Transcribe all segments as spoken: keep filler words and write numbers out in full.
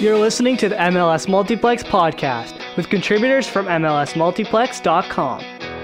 You're listening to the M L S Multiplex podcast with contributors from M L S multiplex dot com.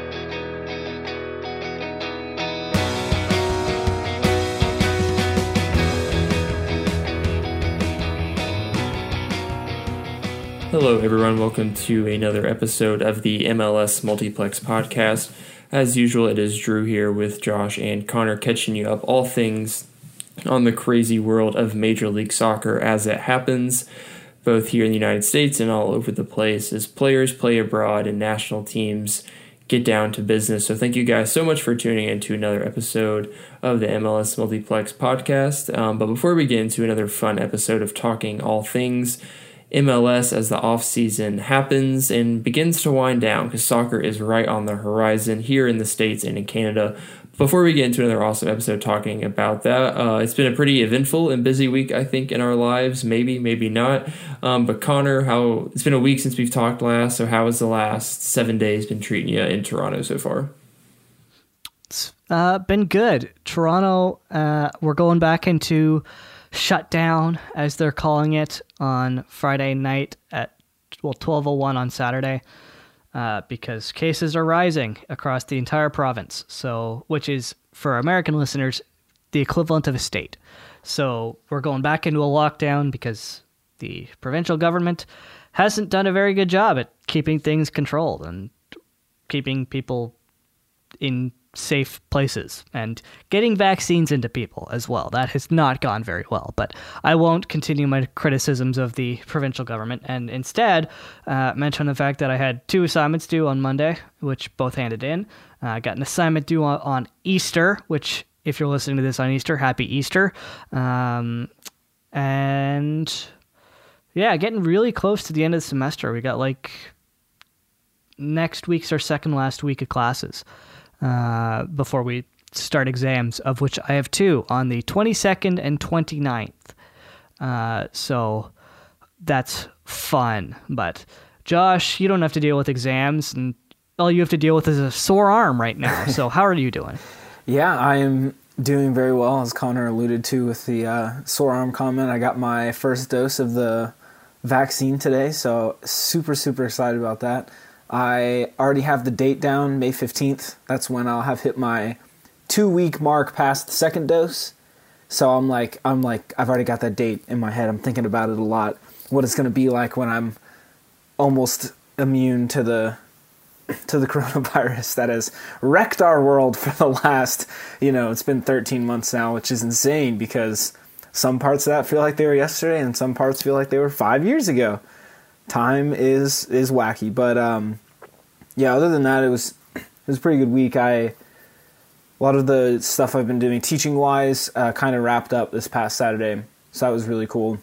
Hello everyone, welcome to another episode of the M L S Multiplex podcast. As usual, it is Drew here with Josh and Connor catching you up all things on the crazy world of Major League Soccer as it happens, both here in the United States and all over the place as players play abroad and national teams get down to business. So thank you guys so much for tuning in to another episode of the M L S Multiplex podcast. Um, but before we get into another fun episode of talking all things M L S as the offseason happens and begins to wind down, because soccer is right on the horizon here in the States and in Canada. Before we get into another awesome episode talking about that, uh, it's been a pretty eventful and busy week, I think, in our lives. Maybe, maybe not. Um, but Connor, how it's been a week since we've talked last, so how has the last seven days been treating you in Toronto so far? It's uh, been good. Toronto, uh, we're going back into shutdown, as they're calling it, on Friday night at well twelve oh one on Saturday. Uh, because cases are rising across the entire province, so which is, for American listeners, the equivalent of a state. So we're going back into a lockdown because the provincial government hasn't done a very good job at keeping things controlled and keeping people in safe places and getting vaccines into people as well. That has not gone very well, but I won't continue my criticisms of the provincial government and instead uh, mention the fact that I had two assignments due on Monday, which both handed in. I uh, got an assignment due on, on Easter, which, if you're listening to this on Easter, happy Easter. Um, and yeah, getting really close to the end of the semester. We got like next week's our second last week of classes. Uh, before we start exams, of which I have two on the twenty-second and twenty-ninth. Uh, so that's fun. But Josh, you don't have to deal with exams, and all you have to deal with is a sore arm right now. So how are you doing? Yeah, I am doing very well, as Connor alluded to with the uh, sore arm comment. I got my first dose of the vaccine today, so super, super excited about that. I already have the date down, May fifteenth. That's when I'll have hit my two-week mark past the second dose. So I'm like, I'm like, I've already got that date in my head. I'm thinking about it a lot. What it's going to be like when I'm almost immune to the to the coronavirus that has wrecked our world for the last, you know, it's been thirteen months now, which is insane because some parts of that feel like they were yesterday and some parts feel like they were five years ago. Time is is wacky, but um, yeah. Other than that, it was it was a pretty good week. I a lot of the stuff I've been doing teaching wise uh, kind of wrapped up this past Saturday, so that was really cool.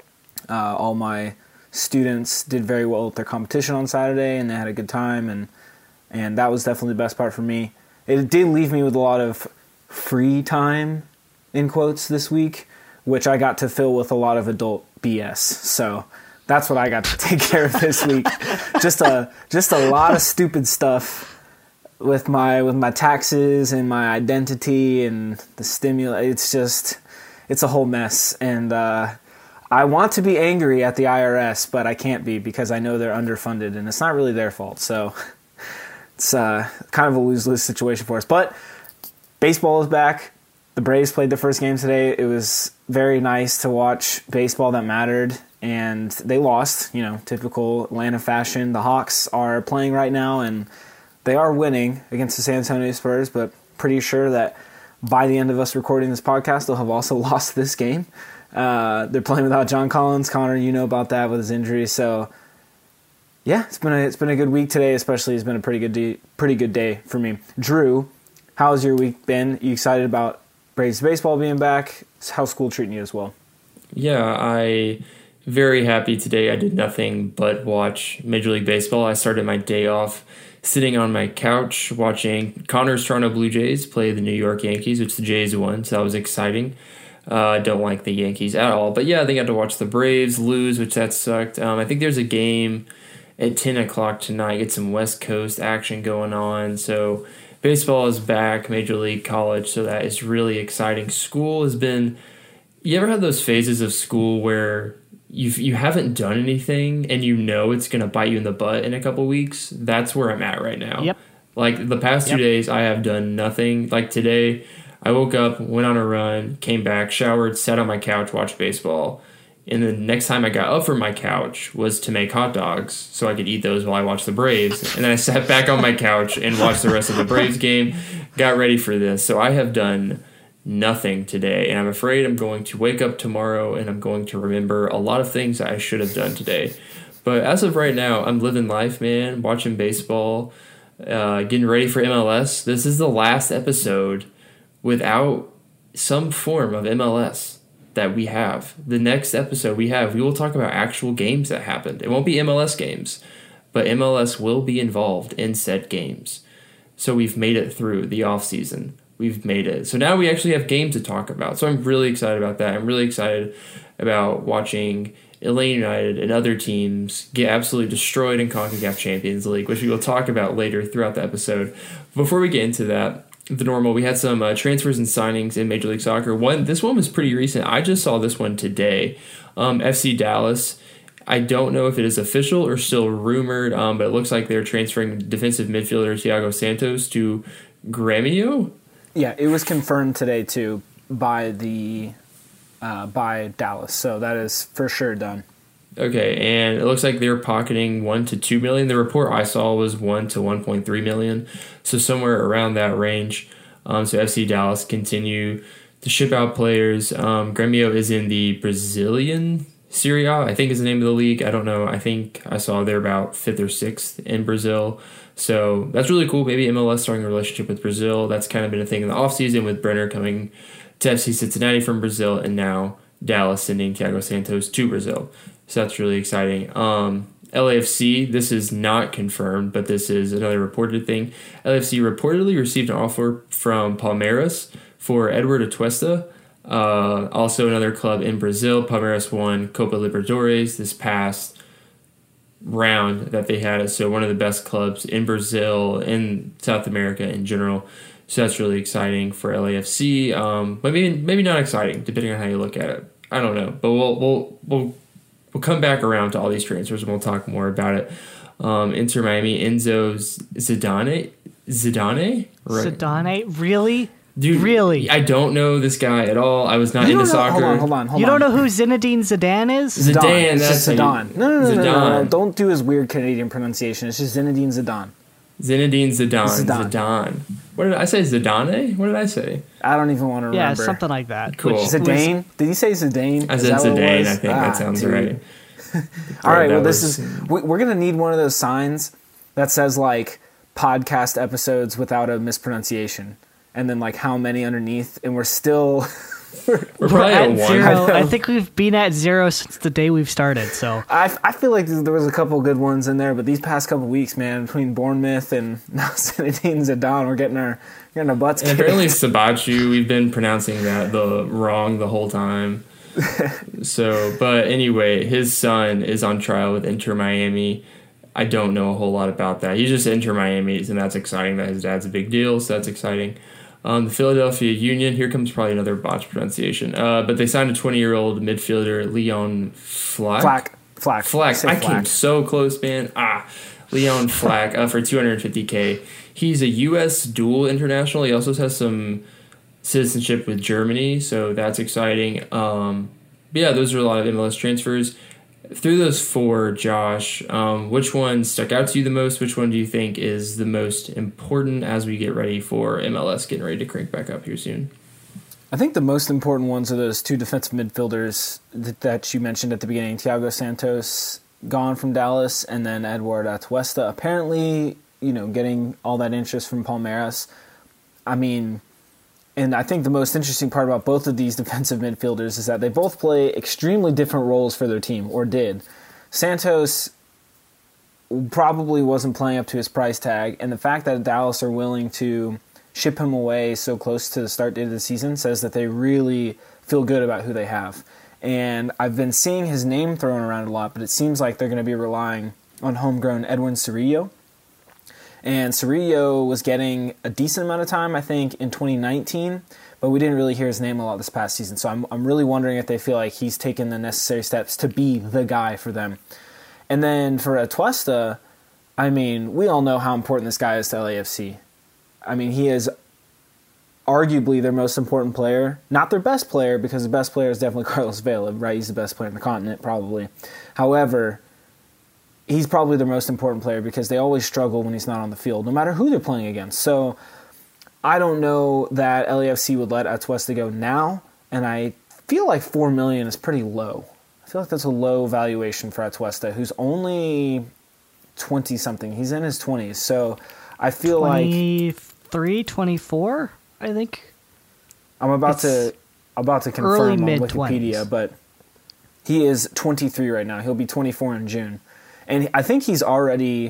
Uh, all my students did very well with their competition on Saturday, and they had a good time, and and that was definitely the best part for me. It did leave me with a lot of free time, in quotes, this week, which I got to fill with a lot of adult B S. So that's what I got to take care of this week. Just a just a lot of stupid stuff with my with my taxes and my identity and the stimulus. It's just it's a whole mess, and uh, I want to be angry at the I R S, but I can't be because I know they're underfunded, and it's not really their fault. So it's uh, kind of a lose-lose situation for us. But baseball is back. The Braves played the first game today. It was very nice to watch baseball that mattered. And they lost, you know, typical Atlanta fashion. The Hawks are playing right now, and they are winning against the San Antonio Spurs, but pretty sure that by the end of us recording this podcast, they'll have also lost this game. Uh, they're playing without John Collins. Connor, you know about that with his injury. So, yeah, it's been a, it's been a good week today, especially. It's been a pretty good day, pretty good day for me. Drew, how's your week been? You excited about Braves baseball being back? How's school treating you as well? Yeah, I... very happy today. I did nothing but watch Major League Baseball. I started my day off sitting on my couch watching Connor's Toronto Blue Jays play the New York Yankees, which the Jays won, so that was exciting. Uh, I don't like the Yankees at all. But yeah, they got to watch the Braves lose, which that sucked. Um, I think there's a game at ten o'clock tonight. Get some West Coast action going on. So baseball is back, Major League, college, so that is really exciting. School has been... You ever had those phases of school where you've, you haven't done anything and you know it's going to bite you in the butt in a couple weeks, that's where I'm at right now. Yep. Like the past Yep. two days, I have done nothing. Like today, I woke up, went on a run, came back, showered, sat on my couch, watched baseball. And the next time I got up from my couch was to make hot dogs so I could eat those while I watched the Braves. And then I sat back on my couch and watched the rest of the Braves game, got ready for this. So I have done nothing today. And I'm afraid I'm going to wake up tomorrow and I'm going to remember a lot of things that I should have done today. But as of right now, I'm living life, man, watching baseball, uh, getting ready for M L S. This is the last episode without some form of M L S that we have. The next episode we have, we will talk about actual games that happened. It won't be M L S games, but M L S will be involved in said games. So we've made it through the off season. We've made it. So now we actually have games to talk about. So I'm really excited about that. I'm really excited about watching Atlanta United and other teams get absolutely destroyed in CONCACAF Champions League, which we will talk about later throughout the episode. Before we get into that, the normal, we had some uh, transfers and signings in Major League Soccer. One, this one was pretty recent. I just saw this one today. Um, F C Dallas. I don't know if it is official or still rumored, um, but it looks like they're transferring defensive midfielder Thiago Santos to Grêmio. Yeah, it was confirmed today too by the uh, by Dallas, so that is for sure done. Okay, and it looks like they're pocketing one to two million. The report I saw was one to one point three million, so somewhere around that range. Um, so F C Dallas continue to ship out players. Um, Grêmio is in the Brazilian Serie A, I think is the name of the league. I don't know. I think I saw they're about fifth or sixth in Brazil. So that's really cool. Maybe M L S starting a relationship with Brazil. That's kind of been a thing in the offseason with Brenner coming to F C Cincinnati from Brazil, and now Dallas sending Thiago Santos to Brazil. So that's really exciting. Um, L A F C, this is not confirmed, but this is another reported thing. L A F C reportedly received an offer from Palmeiras for Edward Atuesta, uh, also another club in Brazil. Palmeiras won Copa Libertadores this past round that they had. So one of the best clubs in Brazil, in South America in general. So that's really exciting for L A F C. Um, but maybe maybe not exciting, depending on how you look at it. I don't know, but we'll we'll we'll. We'll come back around to all these transfers and we'll talk more about it. Um, Inter Miami, Enzo Zidane, Zidane, right. Zidane, really, dude, really? I don't know this guy at all. I was not you into soccer. Hold on, hold on, hold you on. don't know who Zinedine Zidane is? Zidane, Zidane. that's it's just Zidane. You, no, no, no, Zidane. no, no, no, don't do his weird Canadian pronunciation. It's just Zinedine Zidane. Zinedine Zidane. Zidane. Zidane. What did I say? Zidane? What did I say? I don't even want to remember. Yeah, something like that. Cool. Zidane? Did you say Zidane? I said Zidane. I think ah, that sounds dude. right. All right, well, this was... is we're gonna need one of those signs that says like podcast episodes without a mispronunciation, and then like how many underneath, and we're still we're, we're probably at at zero. I, I think we've been at zero since the day we've started. So I, I feel like there was a couple good ones in there, but these past couple weeks, man, between Bournemouth and now Zinedine Zidane, we're getting our getting our butts. And kicked. apparently Sabachu, we've been pronouncing that the wrong the whole time. So, but anyway, his son is on trial with Inter Miami. I don't know a whole lot about that. He's just Inter Miami's, and that's exciting that his dad's a big deal, so that's exciting. Um, the Philadelphia Union, here comes probably another botched pronunciation, uh, but they signed a twenty-year-old midfielder, Leon Flack. Flack. Flack. Flack. I Flack. came so close, man. Ah, Leon Flack uh, for two hundred fifty thousand dollars. He's a U S dual international. He also has some citizenship with Germany, so that's exciting. Um, but yeah, those are a lot of M L S transfers. Through those four, Josh, um, which one stuck out to you the most? Which one do you think is the most important as we get ready for M L S getting ready to crank back up here soon? I think the most important ones are those two defensive midfielders that you mentioned at the beginning. Thiago Santos gone from Dallas, and then Edward Atuesta. Apparently, you know, getting all that interest from Palmeiras. I mean, and I think the most interesting part about both of these defensive midfielders is that they both play extremely different roles for their team, or did. Santos probably wasn't playing up to his price tag, and the fact that Dallas are willing to ship him away so close to the start date of the season says that they really feel good about who they have. And I've been seeing his name thrown around a lot, but it seems like they're going to be relying on homegrown Edwin Cerrillo. And Cerrillo was getting a decent amount of time, I think, in twenty nineteen, but we didn't really hear his name a lot this past season. So I'm I'm really wondering if they feel like he's taken the necessary steps to be the guy for them. And then for Atuesta, I mean, we all know how important this guy is to L A F C. I mean, he is arguably their most important player. Not their best player, because the best player is definitely Carlos Vela, right? He's the best player in the continent, probably. However, he's probably their most important player because they always struggle when he's not on the field, no matter who they're playing against. So I don't know that L A F C would let Atuesta go now, and I feel like four million dollars is pretty low. I feel like that's a low valuation for Atuesta, who's only twenty-something. He's in his twenties, so I feel like... twenty-three, twenty-four, I think? I'm about it's to about to confirm on Wikipedia, mid-twenties. But he is twenty-three right now. He'll be twenty-four in June. And I think he's already...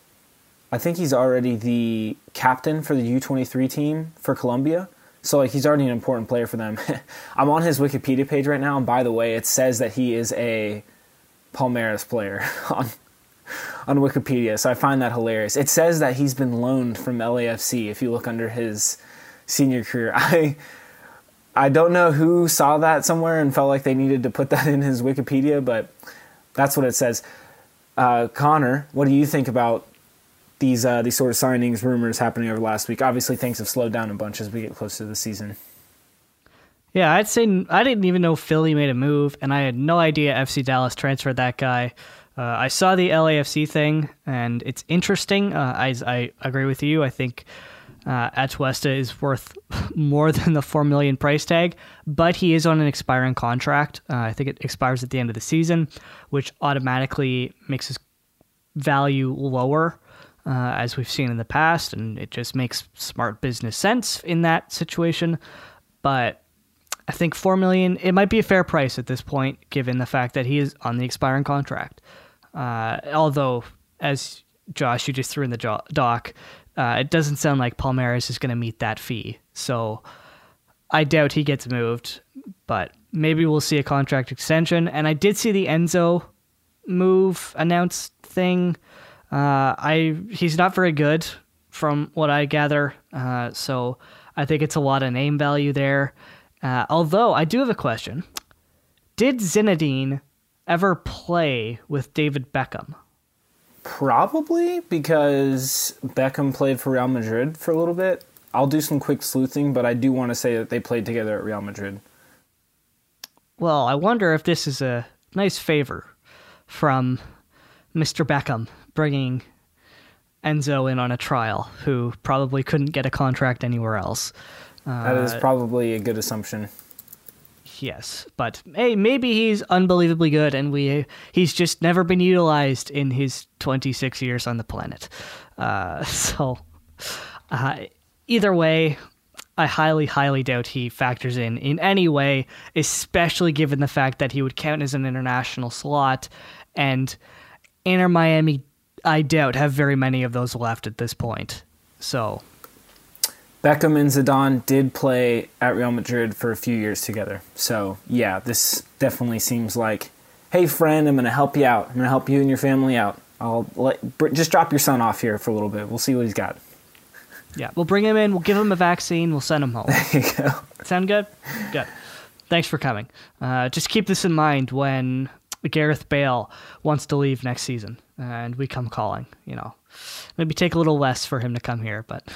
I think he's already the captain for the U twenty-three team for Colombia. So, like, he's already an important player for them. I'm on his Wikipedia page right now, and by the way, it says that he is a Palmeiras player on on Wikipedia, so I find that hilarious. It says that he's been loaned from L A F C if you look under his senior career. I I don't know who saw that somewhere and felt like they needed to put that in his Wikipedia, but that's what it says. Uh, Connor, what do you think about these uh, these sort of signings, rumors happening over last week? Obviously, things have slowed down a bunch as we get closer to the season. Yeah, I'd say I didn't even know Philly made a move, and I had no idea F C Dallas transferred that guy. Uh, I saw the L A F C thing, and it's interesting. Uh, I, I agree with you. I think uh, Atuesta is worth more than the four million dollars price tag, but he is on an expiring contract. Uh, I think it expires at the end of the season, which automatically makes his value lower, uh, as we've seen in the past, and it just makes smart business sense in that situation. But I think four million dollars, it might be a fair price at this point, given the fact that he is on the expiring contract. Uh, although, as Josh, you just threw in the jo- doc, uh, it doesn't sound like Palmeiras is going to meet that fee. So I doubt he gets moved, but maybe we'll see a contract extension. And I did see the Enzo move announced thing. Uh, I he's not very good from what I gather, uh, so I think it's a lot of name value there. Uh, although I do have a question. Did Zinedine ever play with David Beckham? Probably, because Beckham played for Real Madrid for a little bit. I'll do some quick sleuthing, but I do want to say that they played together at Real Madrid. Well, I wonder if this is a nice favor from Mister Beckham bringing Enzo in on a trial, who probably couldn't get a contract anywhere else. Uh, that is probably a good assumption. Yes, but hey, maybe he's unbelievably good, and we he's just never been utilized in his twenty-six years on the planet. Uh, so, uh, either way, I highly, highly doubt he factors in in any way, especially given the fact that he would count as an international slot, and Inter Miami, I doubt, have very many of those left at this point. So, Beckham and Zidane did play at Real Madrid for a few years together. So, yeah, this definitely seems like, hey, friend, I'm going to help you out. I'm going to help you and your family out. I'll let, just drop your son off here for a little bit. We'll see what he's got. Yeah, we'll bring him in. We'll give him a vaccine. We'll send him home. There you go. Sound good? Good. Thanks for coming. Uh, just keep this in mind when Gareth Bale wants to leave next season and we come calling. You know, maybe take a little less for him to come here, but...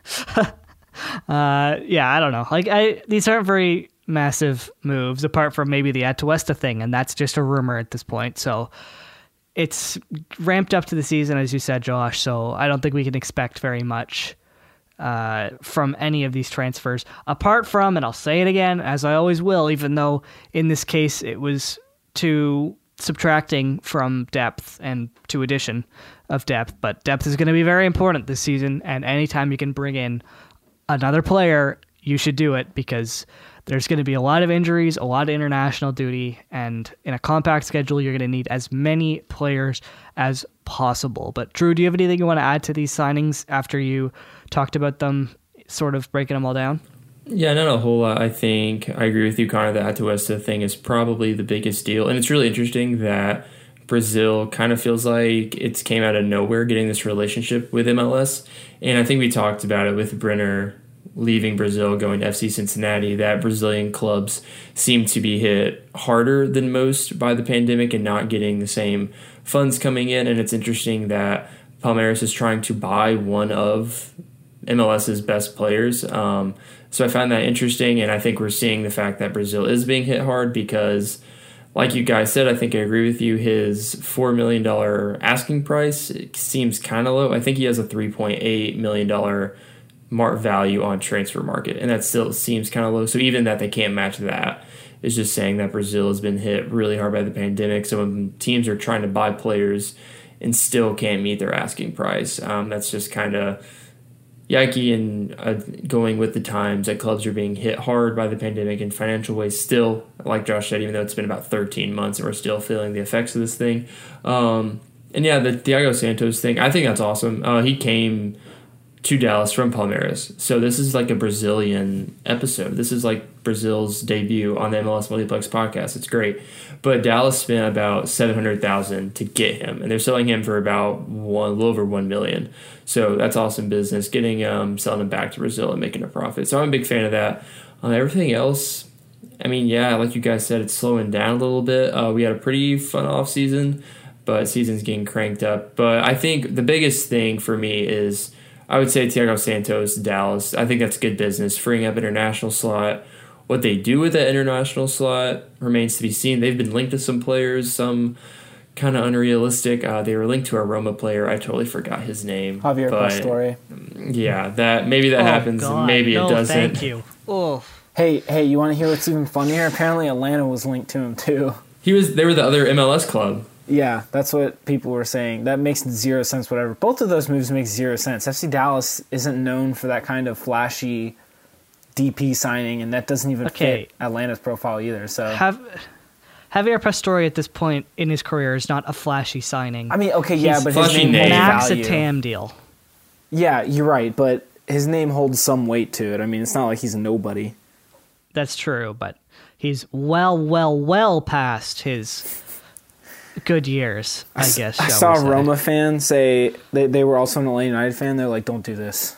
Uh, yeah, I don't know. Like, I these aren't very massive moves, apart from maybe the Atuesta thing, and that's just a rumor at this point. So it's ramped up to the season, as you said, Josh. So I don't think we can expect very much uh, from any of these transfers, apart from, and I'll say it again, as I always will, even though in this case it was to subtracting from depth and to addition of depth. But depth is going to be very important this season, and anytime you can bring in another player, you should do it, because there's going to be a lot of injuries, a lot of international duty, and in a compact schedule, you're going to need as many players as possible. But Drew, do you have anything you want to add to these signings after you talked about them, sort of breaking them all down? Yeah, not a whole lot. I think I agree with you, Connor. The Atuesta thing is probably the biggest deal, and it's really interesting that Brazil kind of feels like it's came out of nowhere getting this relationship with M L S. And I think we talked about it with Brenner leaving Brazil, going to F C Cincinnati, that Brazilian clubs seem to be hit harder than most by the pandemic and not getting the same funds coming in. And it's interesting that Palmeiras is trying to buy one of MLS's best players. Um, so I find that interesting, and I think we're seeing the fact that Brazil is being hit hard because, like you guys said, I think I agree with you, his four million dollars asking price seems kind of low. I think he has a three point eight million dollars mark value on transfer market, and that still seems kind of low. So even that they can't match that is just saying that Brazil has been hit really hard by the pandemic. So when teams are trying to buy players and still can't meet their asking price, um, that's just kind of yikey and uh, going with the times that clubs are being hit hard by the pandemic in financial ways still, like Josh said, even though it's been about thirteen months and we're still feeling the effects of this thing. Um, and yeah, the Thiago Santos thing, I think that's awesome. Uh, he came to Dallas from Palmeiras. So this is like a Brazilian episode. This is like Brazil's debut on the M L S Multiplex podcast. It's great. But Dallas spent about seven hundred thousand dollars to get him, and they're selling him for about one, a little over one million dollars. So that's awesome business, getting um, selling him back to Brazil and making a profit. So I'm a big fan of that. On uh, everything else, I mean, yeah, like you guys said, it's slowing down a little bit. Uh, we had a pretty fun off season, but season's getting cranked up. But I think the biggest thing for me is, I would say Thiago Santos, Dallas. I think that's good business, freeing up international slot. What they do with that international slot remains to be seen. They've been linked to some players, some kind of unrealistic. Uh, they were linked to a Roma player. I totally forgot his name. Javier but, Pastore. Yeah, that maybe that oh, happens. God. Maybe no, it doesn't. Thank you. Oh. Hey, hey, you want to hear what's even funnier? Apparently Atlanta was linked to him too. He was. They were the other M L S club. Yeah, that's what people were saying. That makes zero sense, whatever. Both of those moves make zero sense. F C Dallas isn't known for that kind of flashy D P signing, and that doesn't even Okay. fit Atlanta's profile either. So Have, Javier Pastore at this point in his career is not a flashy signing. I mean, okay, yeah, He's but his flashy name name. holds Max a value. Tam deal. Yeah, you're right, but his name holds some weight to it. I mean, it's not like he's a nobody. That's true, but he's well, well, well past his good years, I guess. I shall saw we a say. Roma fan say they they were also an Atlanta United fan. They're like, "Don't do this."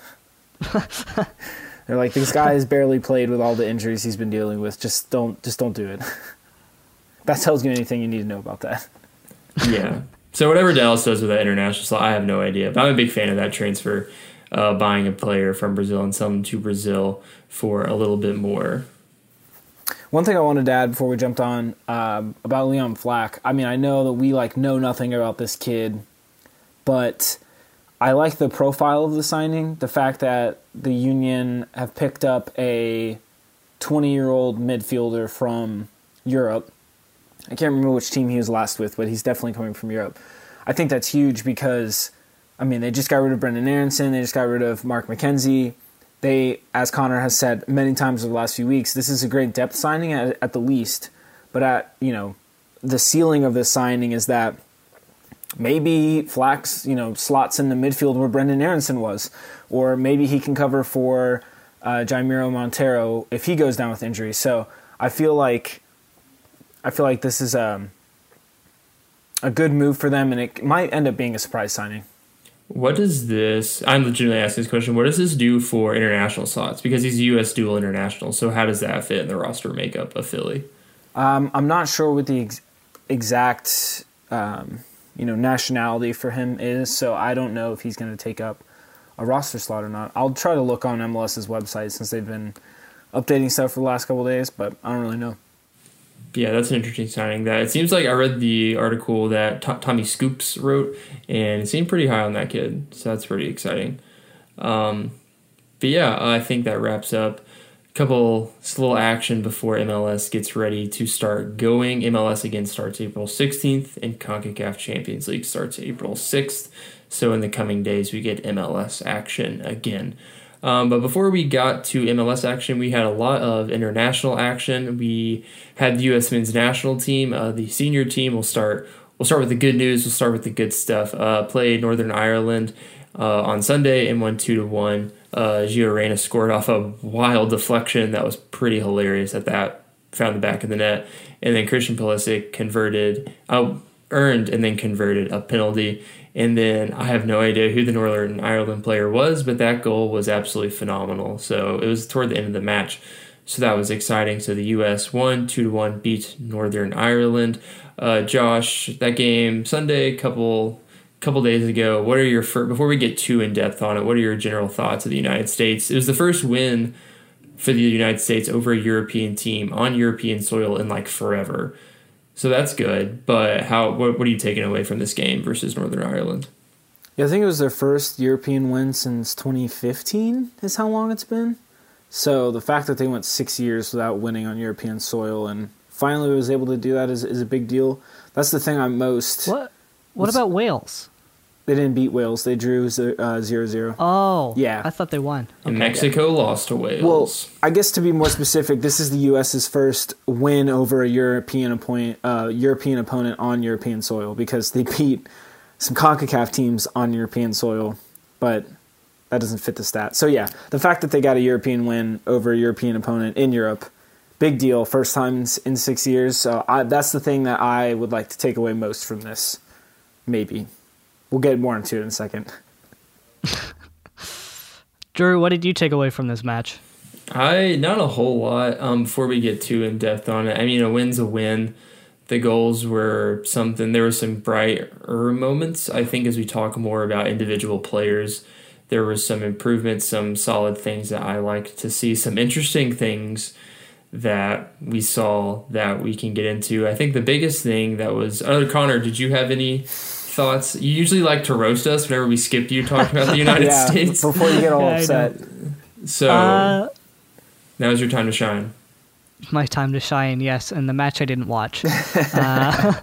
They're like, "This guy has barely played with all the injuries he's been dealing with. Just don't, just don't do it." That tells you anything you need to know about that. Yeah. So whatever Dallas does with that international slot, I have no idea. But I'm a big fan of that transfer, uh, buying a player from Brazil and selling them to Brazil for a little bit more. One thing I wanted to add before we jumped on um, about Leon Flack. I mean, I know that we like know nothing about this kid, but I like the profile of the signing. The fact that the Union have picked up a twenty-year-old midfielder from Europe. I can't remember which team he was last with, but he's definitely coming from Europe. I think that's huge because, I mean, they just got rid of Brendan Aronson. They just got rid of Mark McKenzie. They, as Connor has said many times over the last few weeks, this is a great depth signing at, at the least. But at, you know, the ceiling of this signing is that maybe Flax, you know, slots in the midfield where Brendan Aronson was. Or maybe he can cover for uh, Jaimiro Montero if he goes down with injury. So I feel like I feel like this is a, a good move for them, and it might end up being a surprise signing. What does this, I'm legitimately asking this question, what does this do for international slots? Because he's U S dual international, so how does that fit in the roster makeup of Philly? Um, I'm not sure what the ex- exact um, you know nationality for him is, so I don't know if he's going to take up a roster slot or not. I'll try to look on M L S's website since they've been updating stuff for the last couple of days, but I don't really know. Yeah, that's an interesting signing. That it seems like I read the article that T- Tommy Scoops wrote, and it seemed pretty high on that kid, so that's pretty exciting. Um, but yeah, I think that wraps up a couple just a little action before M L S gets ready to start going. M L S again starts April sixteenth, and CONCACAF Champions League starts April sixth. So in the coming days, we get M L S action again. Um, but before we got to M L S action, we had a lot of international action. We had the U S men's national team. Uh, the senior team will start. We'll start with the good news. We'll start with the good stuff. Uh, played Northern Ireland uh, on Sunday and won two to one. Uh, Gio Reyna scored off a wild deflection that was pretty hilarious. That that found the back of the net, and then Christian Pulisic converted, uh, earned, and then converted a penalty. And then I have no idea who the Northern Ireland player was, but that goal was absolutely phenomenal. So it was toward the end of the match. So that was exciting. So the U S won, two to one, beat Northern Ireland. Uh, Josh, that game Sunday, couple couple days ago. What are your first, before we get too in depth on it? What are your general thoughts of the United States? It was the first win for the United States over a European team on European soil in like forever. So that's good, but how? What, what are you taking away from this game versus Northern Ireland? Yeah, I think it was their first European win since twenty fifteen is how long it's been. So the fact that they went six years without winning on European soil and finally was able to do that is, is a big deal. That's the thing I'm most... What What about Wales? They didn't beat Wales. They drew uh, zero zero. Oh, yeah. I thought they won. And okay, Mexico yeah. lost to Wales. Well, I guess to be more specific, this is the U S's first win over a European opponent, uh, European opponent on European soil because they beat some CONCACAF teams on European soil, but that doesn't fit the stat. So yeah, the fact that they got a European win over a European opponent in Europe, big deal. First time in six years. So I, that's the thing that I would like to take away most from this, maybe. We'll get more into it in a second. Drew, what did you take away from this match? I not a whole lot. Um, before we get too in depth on it, I mean, a win's a win. The goals were something. There were some brighter moments. I think as we talk more about individual players, there was some improvements, some solid things that I like to see, some interesting things that we saw that we can get into. I think the biggest thing that was, other Connor, did you have any thoughts? You usually like to roast us whenever we skip you talking about the United yeah, States. Before you get all yeah, upset. So uh, now's your time to shine. My time to shine, yes, and the match I didn't watch. uh,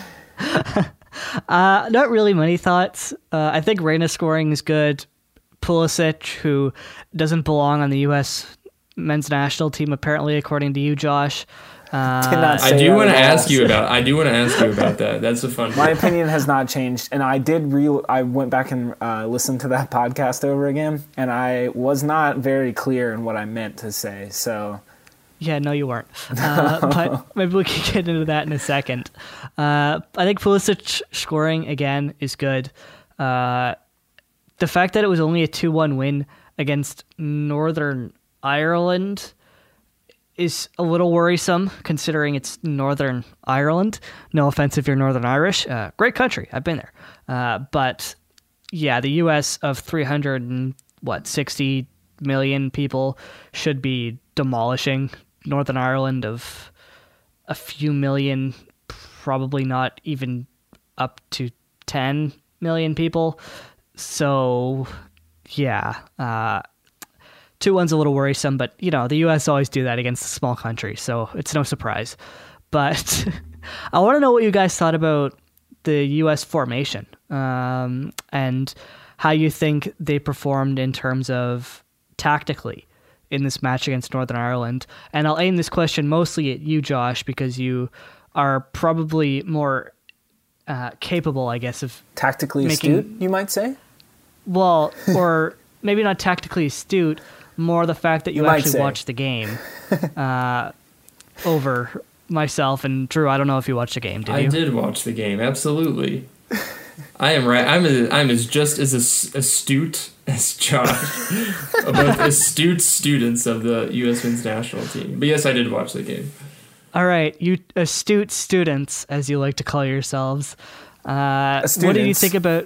uh, not really many thoughts. Uh, I think Reyna scoring is good. Pulisic, who doesn't belong on the U S men's national team, apparently, according to you, Josh. Uh, I do want to ask you about. I do want to ask you about that. That's a fun. My opinion has not changed, and I did. Re- I went back and uh, listened to that podcast over again, and I was not very clear in what I meant to say. So, yeah, no, you weren't. Uh, but maybe we can get into that in a second. Uh, I think Pulisic scoring again is good. Uh, the fact that it was only a two one win against Northern Ireland is a little worrisome, considering it's Northern Ireland. No offense if you're Northern Irish. Uh, great country. I've been there. Uh, but, yeah, the U S of three hundred and, what, sixty million people should be demolishing Northern Ireland of a few million, probably not even up to ten million people. So, yeah, uh, two one's a little worrisome, but, you know, the U S always do that against a small country, so it's no surprise. But I want to know what you guys thought about the U S formation um, and how you think they performed in terms of tactically in this match against Northern Ireland. And I'll aim this question mostly at you, Josh, because you are probably more uh, capable, I guess, of tactically making, astute, you might say? Well, or maybe not tactically astute, more the fact that you, you actually watched the game uh, over myself and Drew. I don't know if you watched the game, did I you? I did watch the game, absolutely. I am right. I'm a, I'm as just as astute as Josh, both astute students of the U S men's national team. But yes, I did watch the game. All right, you astute students, as you like to call yourselves. Uh, what did you think about?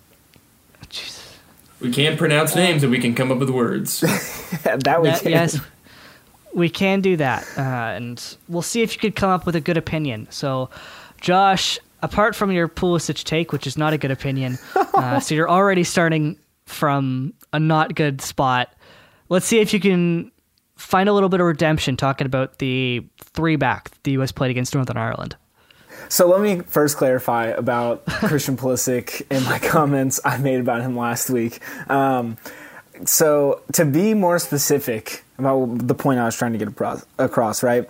Jesus. We can't pronounce names, and we can come up with words. that we that, can. Yes, we can do that, uh, and we'll see if you could come up with a good opinion. So, Josh, apart from your Pulisic take, which is not a good opinion, uh, so you're already starting from a not good spot. Let's see if you can find a little bit of redemption talking about the three back the U S played against Northern Ireland. So let me first clarify about Christian Pulisic and my comments I made about him last week. Um, so to be more specific about the point I was trying to get across, right?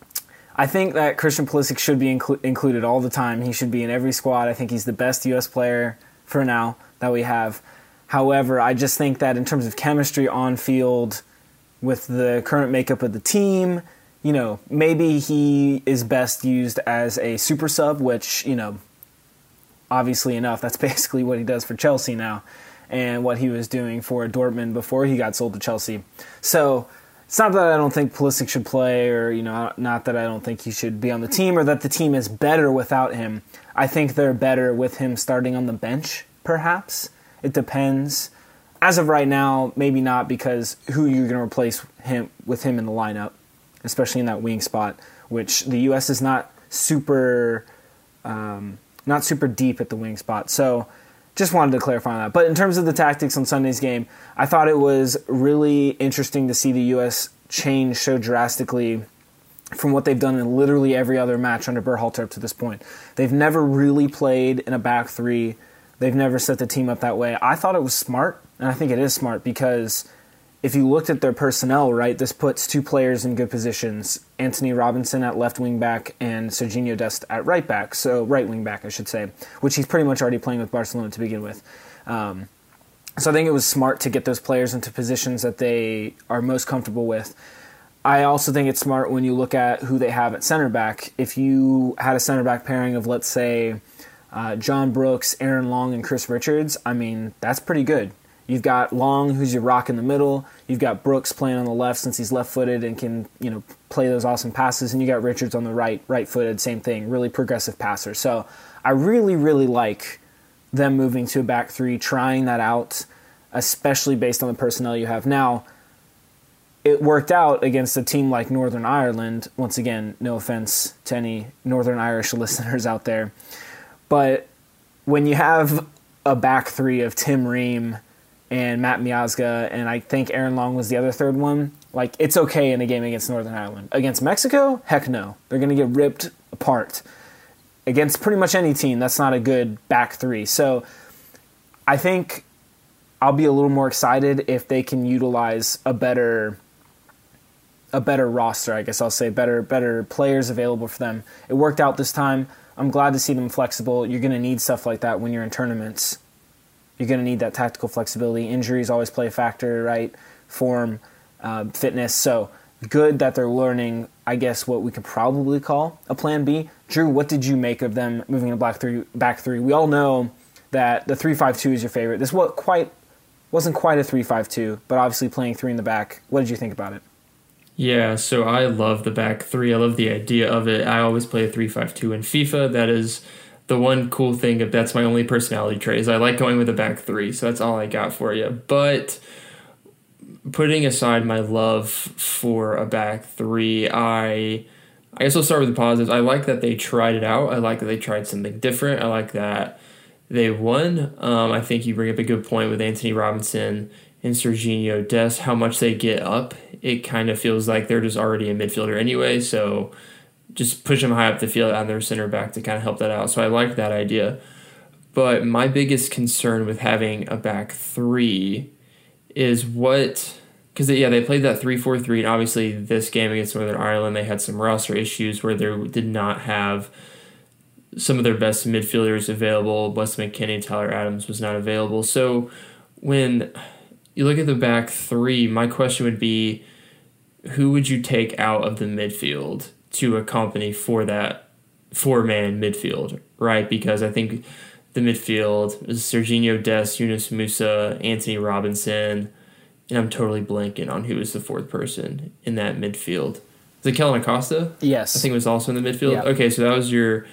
I think that Christian Pulisic should be inclu- included all the time. He should be in every squad. I think he's the best U S player for now that we have. However, I just think that in terms of chemistry on field with the current makeup of the team, you know, maybe he is best used as a super sub, which, you know, obviously enough, that's basically what he does for Chelsea now and what he was doing for Dortmund before he got sold to Chelsea. So it's not that I don't think Pulisic should play, or, you know, not that I don't think he should be on the team, or that the team is better without him. I think they're better with him starting on the bench, perhaps. It depends. As of right now, maybe not, because who you're going to replace him with him in the lineup, especially in that wing spot, which the U S is not super, um, not super deep at the wing spot. So just wanted to clarify on that. But in terms of the tactics on Sunday's game, I thought it was really interesting to see the U S change so drastically from what they've done in literally every other match under Berhalter up to this point. They've never really played in a back three. They've never set the team up that way. I thought it was smart, and I think it is smart, because if you looked at their personnel, right, this puts two players in good positions, Anthony Robinson at left wing back and Serginho Dest at right back, so right wing back, I should say, which he's pretty much already playing with Barcelona to begin with. Um, so I think it was smart to get those players into positions that they are most comfortable with. I also think it's smart when you look at who they have at center back. If you had a center back pairing of, let's say, uh, John Brooks, Aaron Long, and Chris Richards, I mean, that's pretty good. You've got Long, who's your rock in the middle. You've got Brooks playing on the left since he's left-footed and can, you know, play those awesome passes. And you got Richards on the right, right-footed, same thing, really progressive passer. So I really, really like them moving to a back three, trying that out, especially based on the personnel you have. Now, it worked out against a team like Northern Ireland. Once again, no offense to any Northern Irish listeners out there. But when you have a back three of Tim Ream and Matt Miazga, and I think Aaron Long was the other third one, like, it's okay in a game against Northern Ireland. Against Mexico, heck no. They're going to get ripped apart. Against pretty much any team, that's not a good back three. So I think I'll be a little more excited if they can utilize a better a better roster, I guess I'll say, better better players available for them. It worked out this time. I'm glad to see them flexible. You're going to need stuff like that when you're in tournaments. You're going to need that tactical flexibility. Injuries always play a factor, right? Form, uh, fitness. So good that they're learning, I guess, what we could probably call a plan B. Drew, what did you make of them moving to back three? Back three? We all know that the three five two is your favorite. This what quite wasn't quite a three five two, but obviously playing three in the back. What did you think about it? Yeah, so I love the back three. I love the idea of it. I always play a three five two in FIFA. That is the one cool thing. That's my only personality trait, is I like going with a back three. So that's all I got for you. But putting aside my love for a back three, I I guess I'll start with the positives. I like that they tried it out. I like that they tried something different. I like that they won. Um, I think you bring up a good point with Anthony Robinson and Serginho Dest, how much they get up. It kind of feels like they're just already a midfielder anyway, so just push them high up the field on their center back to kind of help that out. So I like that idea. But my biggest concern with having a back three is what... Because, yeah, they played that three four three, and obviously this game against Northern Ireland, they had some roster issues where they did not have some of their best midfielders available. Weston McKennie, Tyler Adams was not available. So when you look at the back three, my question would be, who would you take out of the midfield to accompany for that four-man midfield, right? Because I think the midfield is Serginho Dest, Yunus Musa, Anthony Robinson, and I'm totally blanking on who is the fourth person in that midfield. Is it Kellen Acosta? Yes. I think it was also in the midfield. Yeah. Okay, so that was your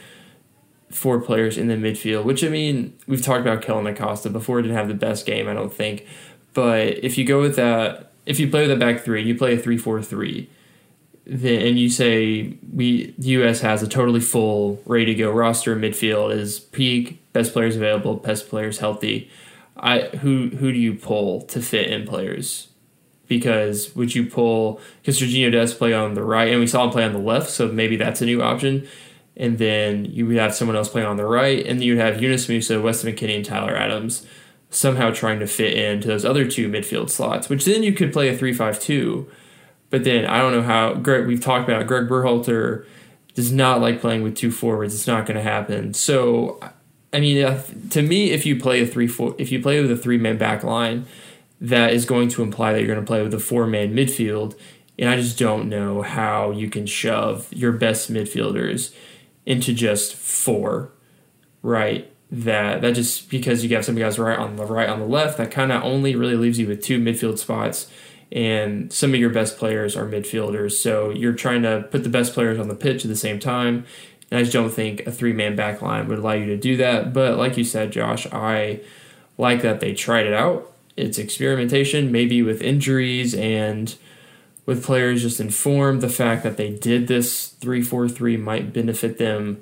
four players in the midfield, which, I mean, we've talked about Kellen Acosta before. He didn't have the best game, I don't think. But if you go with that, if you play with a back three, you play a three four three, then, and you say we the U S has a totally full, ready-to-go roster, midfield is peak, best players available, best players healthy, I who who do you pull to fit in players? Because would you pull, because Serginho does play on the right, and we saw him play on the left, so maybe that's a new option. And then you would have someone else playing on the right, and then you'd have Yunus Musa, Weston McKennie, and Tyler Adams somehow trying to fit into those other two midfield slots, which then you could play a three five two. But then I don't know how, Greg, we've talked about Greg Berhalter does not like playing with two forwards. It's not going to happen. So, I mean, to me, if you play a three four, if you play with a three-man back line, that is going to imply that you're going to play with a four-man midfield, and I just don't know how you can shove your best midfielders into just four, right? that that just because you have some guys right on the right on the left, that kind of only really leaves you with two midfield spots, and some of your best players are midfielders. So you're trying to put the best players on the pitch at the same time. And I just don't think a three-man back line would allow you to do that. But like you said, Josh, I like that they tried it out. It's experimentation, maybe with injuries and with players just informed. The fact that they did this three four three might benefit them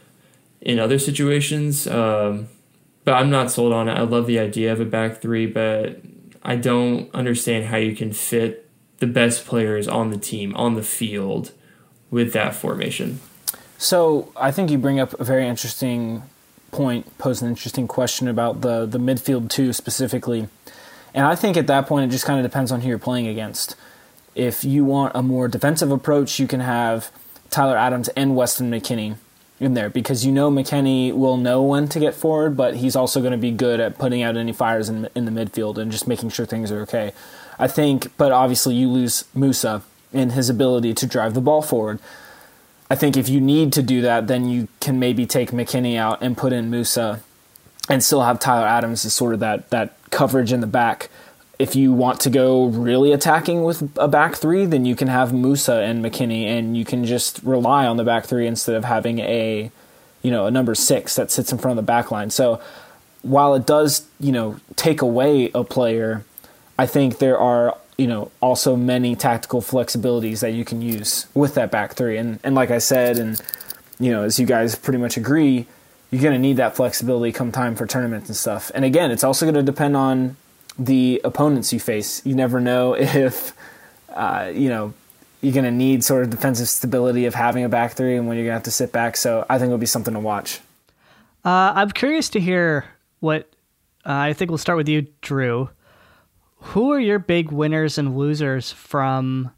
in other situations. Um, but I'm not sold on it. I love the idea of a back three, but I don't understand how you can fit the best players on the team, on the field, with that formation. So I think you bring up a very interesting point, pose an interesting question about the, the midfield two specifically. And I think at that point it just kind of depends on who you're playing against. If you want a more defensive approach, you can have Tyler Adams and Weston McKennie in there, because you know McKennie will know when to get forward, but he's also going to be good at putting out any fires in, in the midfield and just making sure things are okay. I think, but obviously you lose Musa in his ability to drive the ball forward. I think if you need to do that, then you can maybe take McKennie out and put in Musa and still have Tyler Adams as sort of that, that coverage in the back. If you want to go really attacking with a back three, then you can have Musa and McKennie, and you can just rely on the back three instead of having a, you know, a number six that sits in front of the back line. So while it does, you know, take away a player, I think there are, you know, also many tactical flexibilities that you can use with that back three. And and like I said, and, you know, as you guys pretty much agree, you're going to need that flexibility come time for tournaments and stuff. And again, it's also going to depend on the opponents you face. You never know if, uh, you know, you're going to need sort of defensive stability of having a back three and when you're going to have to sit back. So I think it'll be something to watch. Uh, I'm curious to hear what, uh, I think we'll start with you, Drew. Who are your big winners and losers from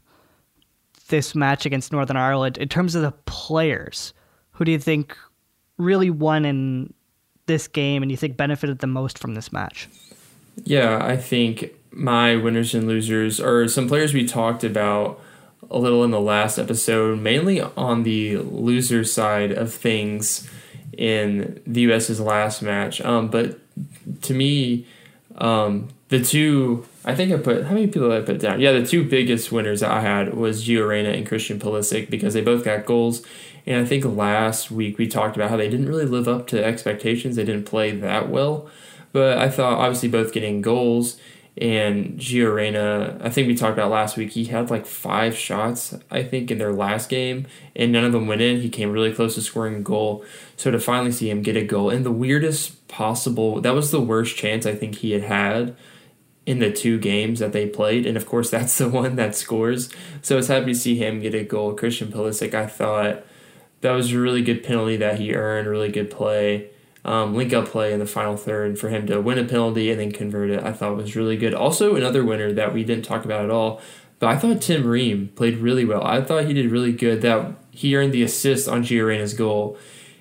this match against Northern Ireland in terms of the players? Who do you think really won in this game and you think benefited the most from this match? Yeah, I think my winners and losers are some players we talked about a little in the last episode, mainly on the loser side of things in the U S's last match. Um, but to me, um, the two, I think I put, how many people did I put down? Yeah, the two biggest winners that I had was Gio Reyna and Christian Pulisic, because they both got goals. And I think last week we talked about how they didn't really live up to expectations. They didn't play that well. But I thought, obviously, both getting goals, and Gio Reyna, I think we talked about last week, he had like five shots, I think, in their last game, and none of them went in. He came really close to scoring a goal. So to finally see him get a goal, and the weirdest possible, that was the worst chance I think he had had in the two games that they played, and of course that's the one that scores. So it's happy to see him get a goal. Christian Pulisic, I thought that was a really good penalty that he earned, really good play. Um, link-up play in the final third for him to win a penalty and then convert it, I thought was really good. Also, another winner that we didn't talk about at all, but I thought Tim Ream played really well. I thought he did really good. That he earned the assist on Gio Reyna's goal,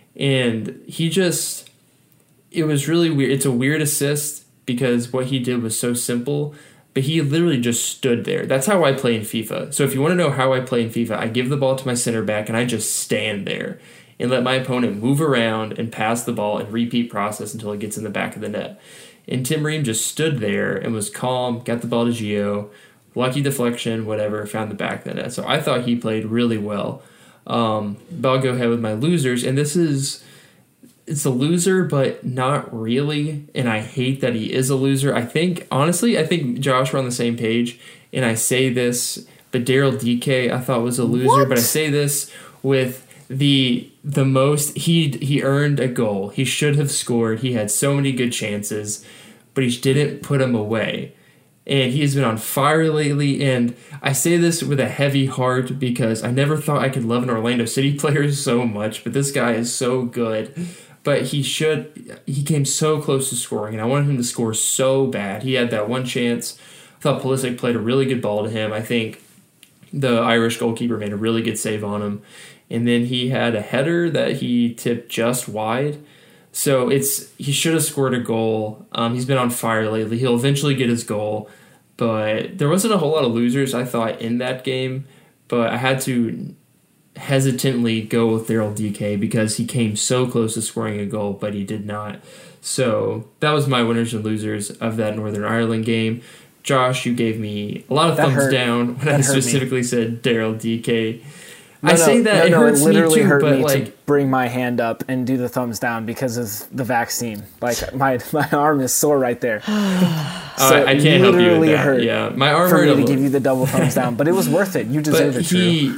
and he just, it was really weird. It's a weird assist because what he did was so simple, but he literally just stood there. That's how I play in FIFA. So if you want to know how I play in FIFA, I give the ball to my center back and I just stand there and let my opponent move around and pass the ball and repeat process until it gets in the back of the net. And Tim Ream just stood there and was calm, got the ball to Gio, lucky deflection, whatever, found the back of the net. So I thought he played really well. Um, but I'll go ahead with my losers. And this is, it's a loser, but not really. And I hate that he is a loser. I think, honestly, I think Josh, we're on the same page. And I say this, but Daryl D K I thought was a loser. What? But I say this with the the most, he he earned a goal. He should have scored. He had so many good chances, but he didn't put them away. And he has been on fire lately, and I say this with a heavy heart because I never thought I could love an Orlando City player so much, but this guy is so good. But he should, he came so close to scoring, and I wanted him to score so bad. He had that one chance. I thought Pulisic played a really good ball to him. I think the Irish goalkeeper made a really good save on him. And then he had a header that he tipped just wide. So it's he should have scored a goal. Um, he's been on fire lately. He'll eventually get his goal. But there wasn't a whole lot of losers, I thought, in that game. But I had to hesitantly go with Daryl D K because he came so close to scoring a goal, but he did not. So that was my winners and losers of that Northern Ireland game. Josh, you gave me a lot of That thumbs hurt. down when That I hurt me. specifically said Daryl D K. No, I no, say that no, it no, hurts it literally me too, hurt but me like to bring my hand up and do the thumbs down because of the vaccine. Like my my arm is sore right there. So I, I can't help you with literally that. hurt Yeah, my arm for hurt me a to little. give you the double thumbs down, but it was worth it. You deserve But it, Drew. he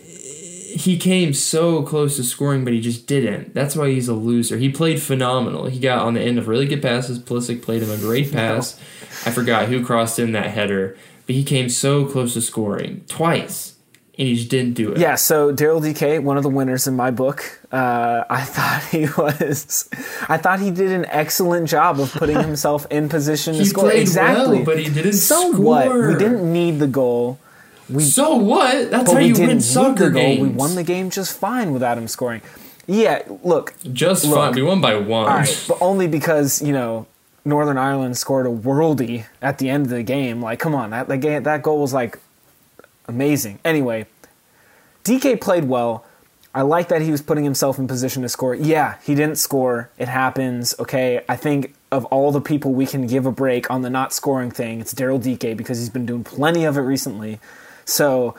he came so close to scoring, but he just didn't. That's why he's a loser. He played phenomenal. He got on the end of really good passes. Pulisic played him a great pass. I forgot who crossed in that header, but he came so close to scoring twice, and he just didn't do it. Yeah, so Daryl D K, one of the winners in my book. Uh, I thought he was. I thought he did an excellent job of putting himself in position to He score. played Exactly, well, but he didn't so score. what? We didn't need the goal. We So what? That's But how we you didn't win need soccer the goal. games. We won the game just fine without him scoring. Yeah, look, Just Look. fine. We won by one. all right, but only because you know Northern Ireland scored a worldie at the end of the game. Like, come on, that that, game, that goal was like amazing. Anyway, D K played well. I like that he was putting himself in position to score. Yeah, he didn't score. It happens. Okay, I think of all the people we can give a break on the not scoring thing, it's Daryl D K because he's been doing plenty of it recently. So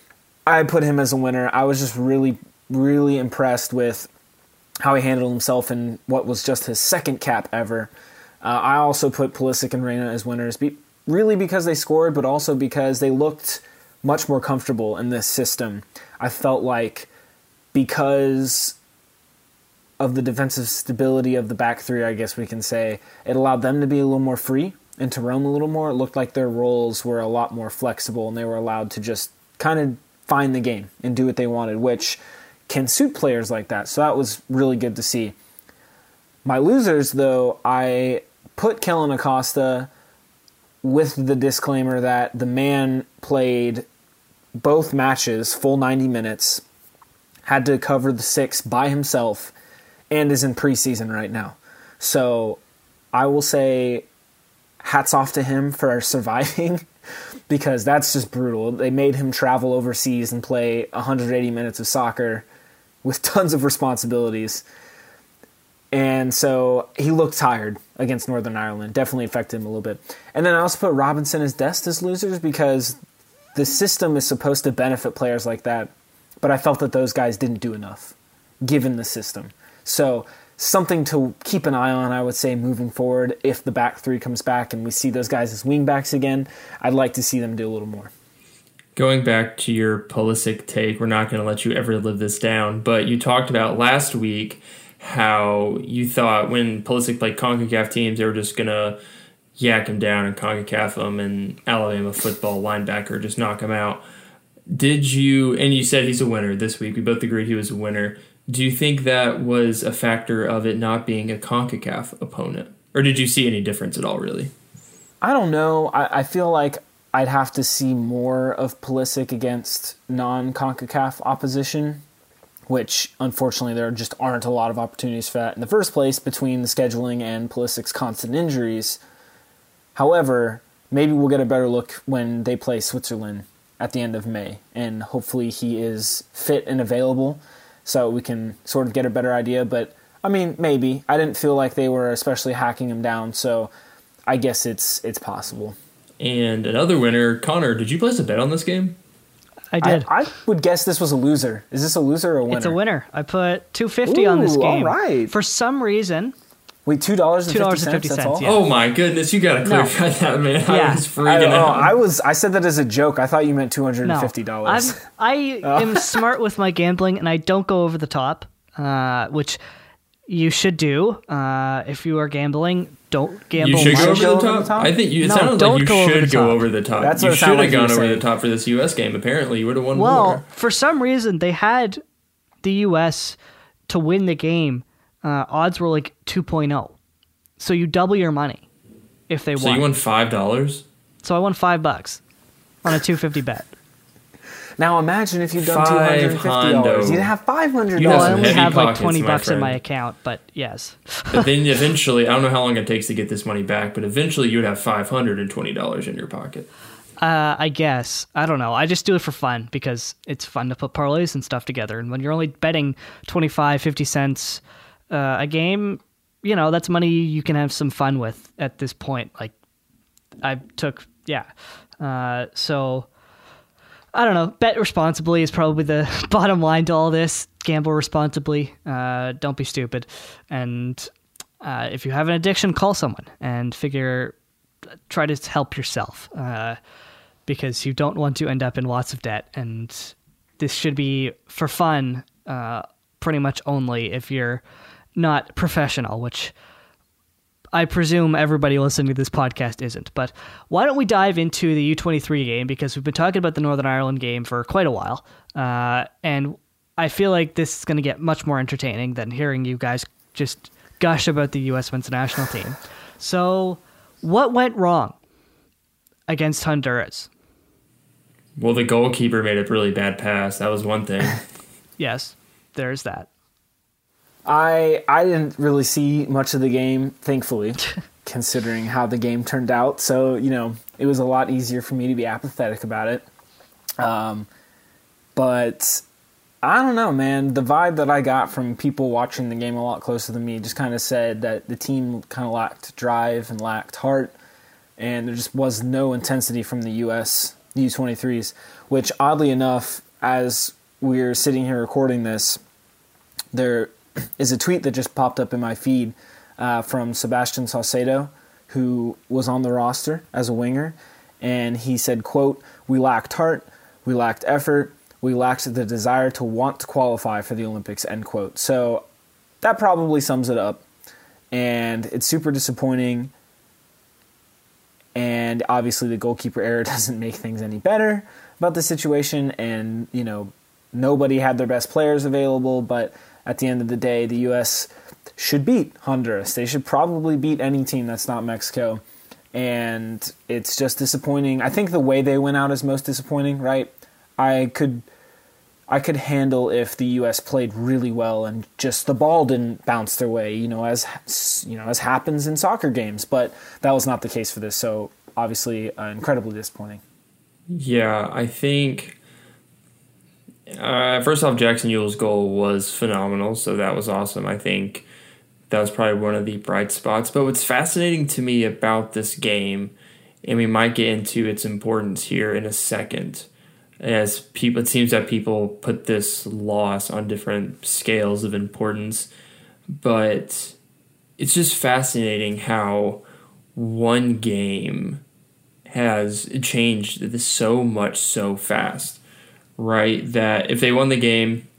I put him as a winner. I was just really, really impressed with how he handled himself in what was just his second cap ever. Uh, I also put Pulisic and Reyna as winners, be- really because they scored, but also because they looked much more comfortable in this system. I felt like because of the defensive stability of the back three, I guess we can say, it allowed them to be a little more free and to roam a little more. It looked like their roles were a lot more flexible and they were allowed to just kind of find the game and do what they wanted, which can suit players like that. So that was really good to see. My losers, though, I put Kellen Acosta with the disclaimer that the man played both matches, full ninety minutes, had to cover the six by himself, and is in preseason right now. So I will say hats off to him for surviving because that's just brutal. They made him travel overseas and play one hundred eighty minutes of soccer with tons of responsibilities. And so he looked tired against Northern Ireland. Definitely affected him a little bit. And then I also put Robinson as Dest as losers because the system is supposed to benefit players like that. But I felt that those guys didn't do enough, given the system. So something to keep an eye on, I would say, moving forward. If the back three comes back and we see those guys as wingbacks again, I'd like to see them do a little more. Going back to your Pulisic take, we're not going to let you ever live this down, but you talked about last week how you thought when Pulisic played CONCACAF teams, they were just going to yak him down and CONCACAF him and Alabama football linebacker, just knock him out. Did you, and you said he's a winner this week, we both agreed he was a winner. Do you think that was a factor of it not being a CONCACAF opponent? Or did you see any difference at all, really? I don't know. I, I feel like I'd have to see more of Pulisic against non-CONCACAF opposition, which unfortunately there just aren't a lot of opportunities for that in the first place between the scheduling and Pulisic's constant injuries. However, maybe we'll get a better look when they play Switzerland at the end of May, and hopefully he is fit and available so we can sort of get a better idea. But, I mean, maybe. I didn't feel like they were especially hacking him down, so I guess it's it's possible. And another winner, Connor, did you place a bet on this game? I did. I, I would guess this was a loser. Is this a loser or a winner? It's a winner. I put two fifty on this Ooh, game. all right. For some reason, Wait, two dollars and two dollars fifty and fifty cents. cents. That's all. Yeah. Oh my goodness, you got to clarify that, man. Yeah. I was I, freaking don't know. out. I was. I said that as a joke. I thought you meant two hundred No, and fifty dollars. I'm, I am smart with my gambling, and I don't go over the top, uh, which you should do uh, if you are gambling. Don't gamble. You should much. go over the over top. the top? I think you, it No, sounded don't like you go over should the go top. over the top. That's you what it should sounded have like you gone were over the saying. top for this U S game. Apparently, you would have won Well, more. for some reason, they had the U S to win the game. Uh, odds were like two point oh. So you double your money if they So won. you won five dollars. So I won five bucks on a two fifty bet. Now imagine if you'd done two Five hundred and fifty dollars. hundo. You'd have five hundred You Well, have I some only heavy have like pockets, twenty my bucks in friend. my account, but yes. But then eventually, I don't know how long it takes to get this money back, but eventually you would have five hundred twenty dollars in your pocket. Uh, I guess. I don't know. I just do it for fun because it's fun to put parlays and stuff together. And when you're only betting twenty-five, fifty cents uh, a game, you know, that's money you can have some fun with at this point. Like, I took, yeah. Uh, so, I don't know. Bet responsibly is probably the bottom line to all this. Gamble responsibly. Uh, don't be stupid. And uh, if you have an addiction, call someone and figure, try to help yourself. Uh, because you don't want to end up in lots of debt. And this should be for fun, uh, pretty much only if you're not professional, which I presume everybody listening to this podcast isn't. But why don't we dive into the U twenty-three game, because we've been talking about the Northern Ireland game for quite a while. Uh, and I feel like this is going to get much more entertaining than hearing you guys just gush about the U S men's national team. So what went wrong against Honduras? Well, the goalkeeper made a really bad pass. That was one thing. Yes, there's that. I I didn't really see much of the game, thankfully, considering how the game turned out. So, you know, it was a lot easier for me to be apathetic about it. Um, but I don't know, man. The vibe that I got from people watching the game a lot closer than me just kind of said that the team kind of lacked drive and lacked heart, and there just was no intensity from the U S U twenty-threes, which oddly enough, as we're sitting here recording this, there is a tweet that just popped up in my feed uh, from Sebastian Saucedo, who was on the roster as a winger, and he said, quote, "We lacked heart, we lacked effort, we lacked the desire to want to qualify for the Olympics," end quote. So that probably sums it up, and it's super disappointing. And obviously the goalkeeper error doesn't make things any better about the situation. And, you know, nobody had their best players available. But at the end of the day, the U S should beat Honduras. They should probably beat any team that's not Mexico. And it's just disappointing. I think the way they went out is most disappointing, right? I could I could handle if the U S played really well and just the ball didn't bounce their way, you know, as you know, as happens in soccer games. But that was not the case for this, so obviously uh, incredibly disappointing. Yeah, I think uh, first off, Jackson Yule's goal was phenomenal, so that was awesome. I think that was probably one of the bright spots. But what's fascinating to me about this game, and we might get into its importance here in a second, as people, it seems that people put this loss on different scales of importance, but it's just fascinating how one game has changed so much so fast, right? That if they won the game,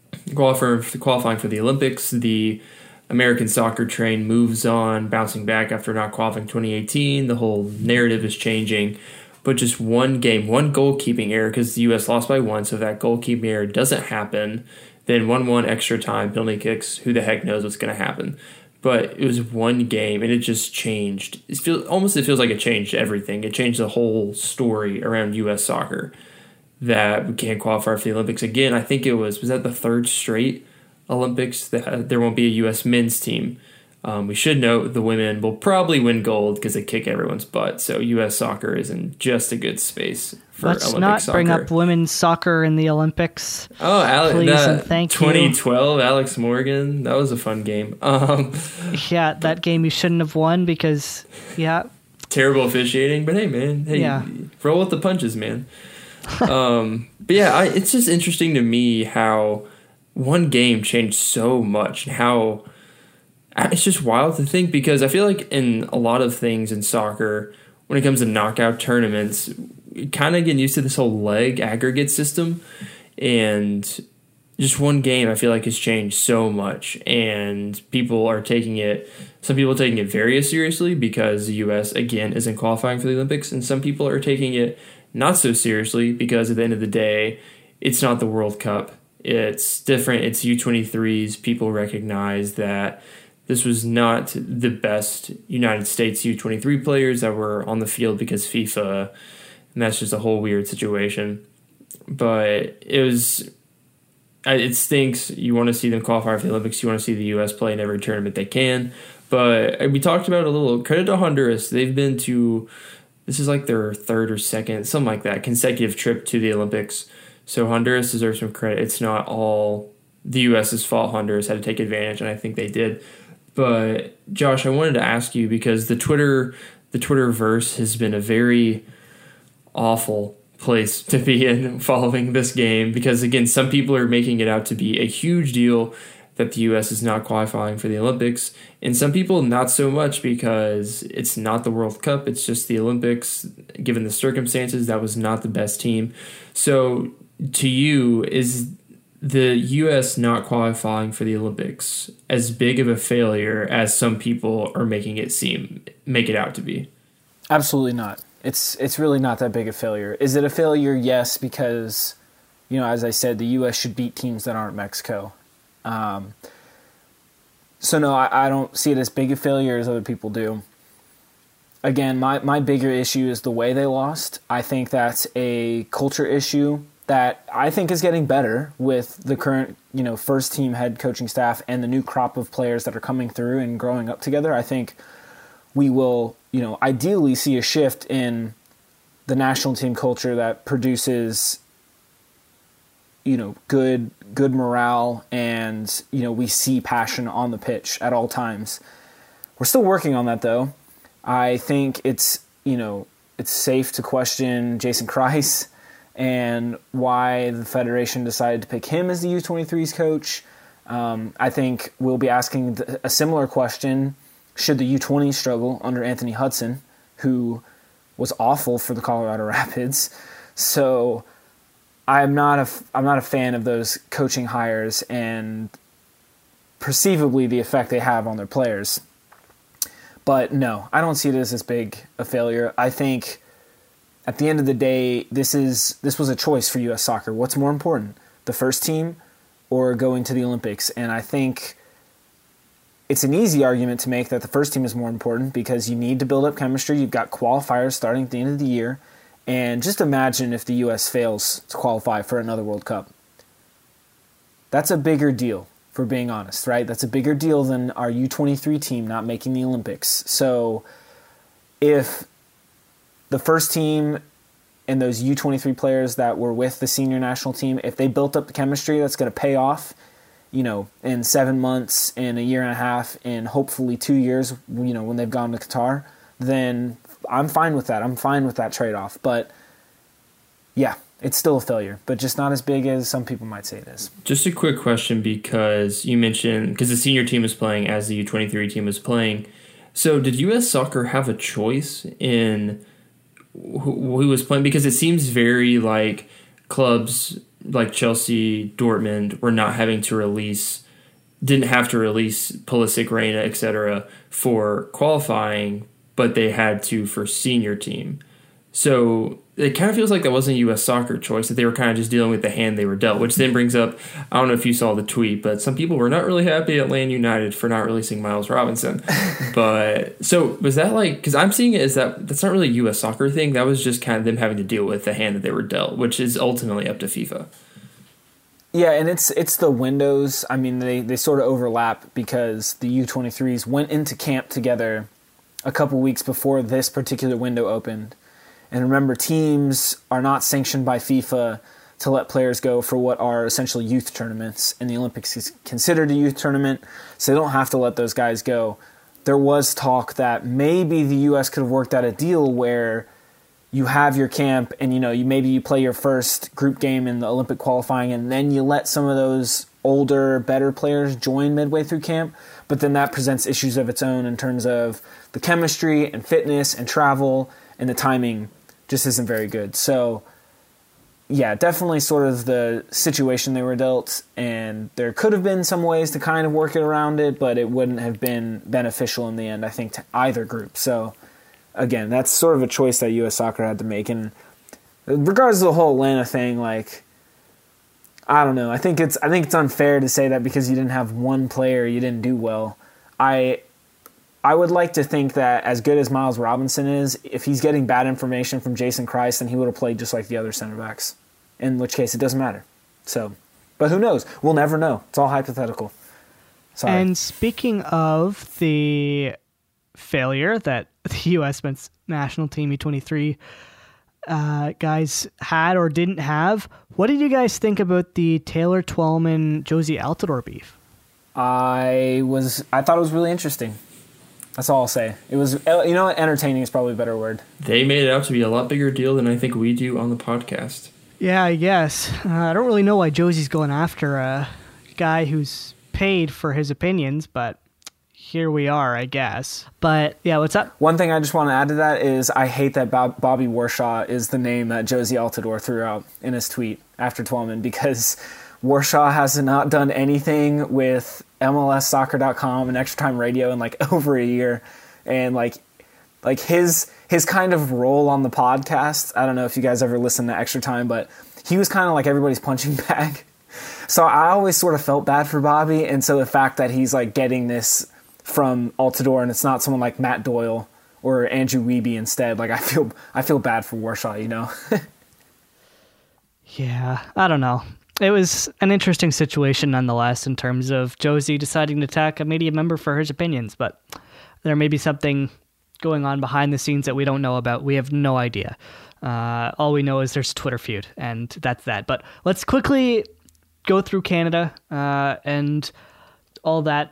qualifying for the Olympics, the American soccer train moves on, bouncing back after not qualifying twenty eighteen. The whole narrative is changing. But just one game, one goalkeeping error, because the U S lost by one, so if that goalkeeping error doesn't happen, then one one extra time, penalty kicks, who the heck knows what's going to happen. But it was one game, and it just changed. It feels, almost it feels like it changed everything. It changed the whole story around U S soccer, that we can't qualify for the Olympics again. I think it was, was that the third straight Olympics that there won't be a U S men's team. Um, we should note the women will probably win gold because they kick everyone's butt. So U S soccer is in just a good space for Let's Olympic not soccer. bring up women's soccer in the Olympics. Oh, Ale- please that and thank twenty twelve, you. Alex Morgan. That was a fun game. Um, yeah, that game you shouldn't have won because, yeah. Terrible officiating, but hey, man. Hey, yeah. roll with the punches, man. um, but yeah, I, it's just interesting to me how one game changed so much, and how it's just wild to think, because I feel like in a lot of things in soccer, when it comes to knockout tournaments, kind of getting used to this whole leg aggregate system, and just one game I feel like has changed so much, and people are taking it, some people are taking it very seriously because the U S again isn't qualifying for the Olympics, and some people are taking it not so seriously because at the end of the day, it's not the World Cup. It's different. It's U twenty-threes. People recognize that this was not the best United States U twenty-three players that were on the field because FIFA, and that's just a whole weird situation. But it was, it stinks. You want to see them qualify for the Olympics. You want to see the U S play in every tournament they can. But we talked about it a little. Credit to Honduras. They've been to this is like their third or second, something like that, consecutive trip to the Olympics. So Honduras deserves some credit. It's not all the U S's fault. Honduras had to take advantage, and I think they did. But Josh, I wanted to ask you, because the Twitter the Twitterverse has been a very awful place to be in following this game, because again, some people are making it out to be a huge deal that the U S is not qualifying for the Olympics, and some people not so much, because it's not the World Cup, it's just the Olympics. Given the circumstances, that was not the best team. So to you, is the U S not qualifying for the Olympics as big of a failure as some people are making it seem, make it out to be? Absolutely not. It's it's really not that big a failure. Is it a failure? Yes, because, you know, as I said, the U S should beat teams that aren't Mexico. Um, so no, I, I don't see it as big a failure as other people do. Again, my, my bigger issue is the way they lost. I think that's a culture issue that I think is getting better with the current, you know, first team head coaching staff and the new crop of players that are coming through and growing up together. I think we will, you know, ideally see a shift in the national team culture that produces, you know, good good morale, and, you know, we see passion on the pitch at all times. We're still working on that, though. I think it's, you know, it's safe to question Jason Kreis and why the Federation decided to pick him as the U twenty-threes coach. Um, I think we'll be asking a similar question, should the U twenty struggle under Anthony Hudson, who was awful for the Colorado Rapids. So I'm not a, I'm not a fan of those coaching hires and perceivably the effect they have on their players. But no, I don't see this as big a failure. I think at the end of the day, this is this was a choice for U S Soccer. What's more important, the first team or going to the Olympics? And I think it's an easy argument to make that the first team is more important, because you need to build up chemistry. You've got qualifiers starting at the end of the year. And just imagine if the U S fails to qualify for another World Cup. That's a bigger deal, for being honest, right? That's a bigger deal than our U twenty-three team not making the Olympics. So if the first team and those U twenty-three players that were with the senior national team, if they built up the chemistry, that's going to pay off, you know, in seven months, in a year and a half, in hopefully two years, you know, when they've gone to Qatar, then I'm fine with that. I'm fine with that trade-off. But yeah, it's still a failure, but just not as big as some people might say it is. Just a quick question, because you mentioned, because the senior team is playing as the U twenty-three team is playing. So did U S Soccer have a choice in who, who was playing? Because it seems very like clubs like Chelsea, Dortmund were not having to release, didn't have to release Pulisic, Reina, et cetera for qualifying, but they had to for senior team. So it kind of feels like that wasn't a U S Soccer choice, that they were kind of just dealing with the hand they were dealt, which then brings up, I don't know if you saw the tweet, but some people were not really happy at Land United for not releasing Miles Robinson. But so was that like, because I'm seeing it as that that's not really a U S Soccer thing. That was just kind of them having to deal with the hand that they were dealt, which is ultimately up to FIFA. Yeah, and it's it's the windows. I mean, they, they sort of overlap, because the U twenty-threes went into camp together a couple weeks before this particular window opened. And remember, teams are not sanctioned by FIFA to let players go for what are essentially youth tournaments, and the Olympics is considered a youth tournament, so they don't have to let those guys go. There was talk that maybe the U S could have worked out a deal where you have your camp and, you know, you maybe you play your first group game in the Olympic qualifying, and then you let some of those older, better players join midway through camp. But then that presents issues of its own in terms of the chemistry and fitness and travel, and the timing just isn't very good. So, yeah, definitely sort of the situation they were dealt, and there could have been some ways to kind of work it around it, but it wouldn't have been beneficial in the end, I think, to either group. So, again, that's sort of a choice that U S Soccer had to make. And regardless of the whole Atlanta thing, like, I don't know. I think it's I think it's unfair to say that because you didn't have one player, you didn't do well. I I would like to think that as good as Miles Robinson is, if he's getting bad information from Jason Kreis, then he would have played just like the other center backs, in which case it doesn't matter. So, but who knows? We'll never know. It's all hypothetical. Sorry. And speaking of the failure that the U S men's national team U twenty-three uh, guys had or didn't have. What did you guys think about the Taylor Twellman Josie Altidore beef? I was I thought it was really interesting. That's all I'll say. It was, you know, entertaining is probably a better word. They made it out to be a lot bigger deal than I think we do on the podcast. Yeah, I guess. Uh, I don't really know why Josie's going after a guy who's paid for his opinions, but here we are, I guess. But yeah, what's up? One thing I just want to add to that is I hate that Bob, Bobby Warshaw is the name that Josie Altidore threw out in his tweet after Twellman, because Warshaw has not done anything with M L S soccer dot com and Extra Time Radio in like over a year. And like like his his kind of role on the podcast, I don't know if you guys ever listen to Extra Time, but he was kind of like everybody's punching bag. So I always sort of felt bad for Bobby. And so the fact that he's like getting this from Altidore and it's not someone like Matt Doyle or Andrew Wiebe instead, like I feel I feel bad for Warshaw, you know? Yeah, I don't know. It was an interesting situation nonetheless in terms of Josie deciding to attack a media member for his opinions, but there may be something going on behind the scenes that we don't know about. We have no idea. Uh, all we know is there's a Twitter feud, and that's that. But let's quickly go through Canada uh, and all that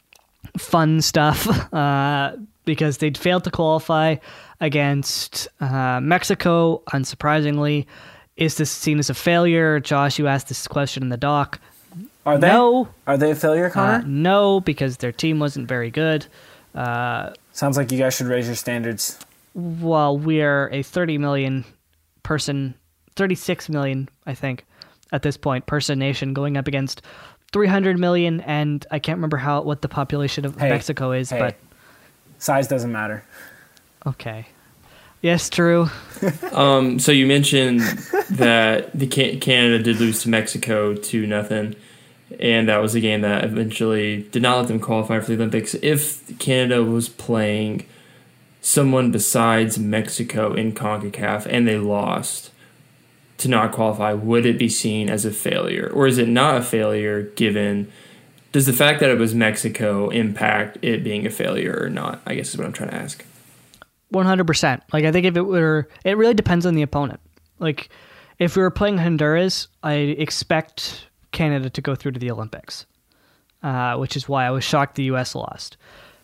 fun stuff uh, because they'd failed to qualify against uh, Mexico, unsurprisingly. Is this seen as a failure? Josh, you asked this question in the doc. Are they? No. Are they a failure, Connor? Uh, no, because their team wasn't very good. Uh, Sounds like you guys should raise your standards. Well, we're a thirty million person, thirty-six million, I think, at this point, person nation going up against three hundred million, and I can't remember how what the population of hey, Mexico is, hey. but Size doesn't matter. Okay. Yes, Drew. um, so you mentioned that the Canada did lose to Mexico two nothing, and that was a game that eventually did not let them qualify for the Olympics. If Canada was playing someone besides Mexico in CONCACAF and they lost to not qualify, would it be seen as a failure? Or is it not a failure given... Does the fact that it was Mexico impact it being a failure or not? I guess is what I'm trying to ask. one hundred percent. Like, I think if it were... It really depends on the opponent. Like, if we were playing Honduras, I expect Canada to go through to the Olympics, uh, which is why I was shocked the U S lost.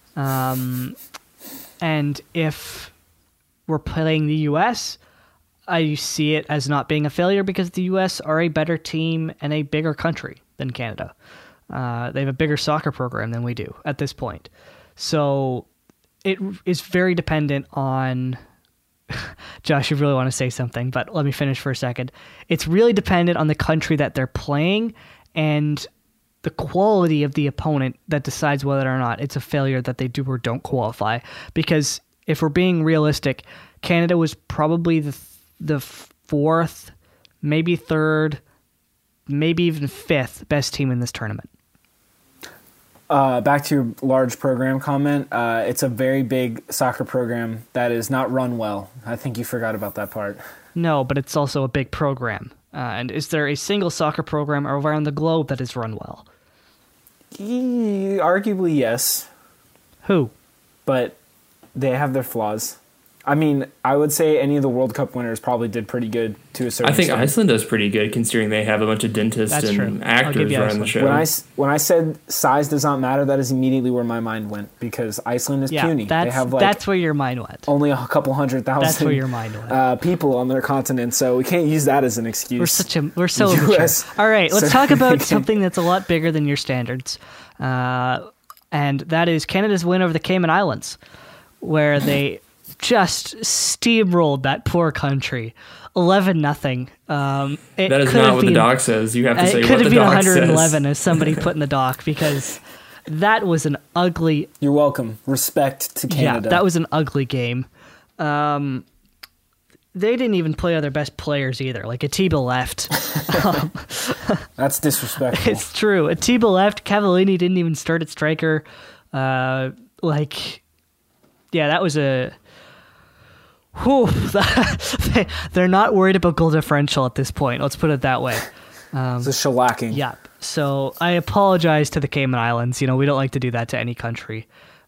Um, and if we're playing the U S, I see it as not being a failure because the U S are a better team and a bigger country than Canada. Uh, they have a bigger soccer program than we do at this point. So it is very dependent on... Josh, you really want to say something, but let me finish for a second. It's really dependent on the country that they're playing and the quality of the opponent that decides whether or not it's a failure that they do or don't qualify. Because if we're being realistic, Canada was probably the the fourth, maybe third, maybe even fifth best team in this tournament. Uh, back to your large program comment, uh, it's a very big soccer program that is not run well. I think you forgot about that part. No, but it's also a big program. Uh, and is there a single soccer program around the globe that is run well? E- arguably, yes. Who? But they have their flaws. I mean, I would say any of the World Cup winners probably did pretty good to a certain I think extent. Iceland does pretty good considering they have a bunch of dentists That's and true. actors running the show. When I, when I said size does not matter, that is immediately where my mind went because Iceland is Yeah, puny. that's, They have like that's where your mind went. only a couple hundred thousand That's where your mind went. Uh, people on their continent, so we can't use that as an excuse. We're such a we're so U S immature. All right, let's so- talk about something that's a lot bigger than your standards, uh, and that is Canada's win over the Cayman Islands, where they just steamrolled that poor country, eleven nothing. Um, it that is could not have what been, the doc says. You have to it say could what have the been doc one hundred eleven, says. as somebody put in the doc, because that was an ugly. You're welcome. Respect to Canada. Yeah, that was an ugly game. Um, they didn't even play other best players either. Like Atiba left. um, That's disrespectful. It's true. Atiba left. Cavallini didn't even start at striker. Uh, like, yeah, that was a. Whew, they, they're not worried about goal differential at this point. Let's put it that way. Um, It's a shellacking. Yep. So I apologize to the Cayman Islands. You know, we don't like to do that to any country.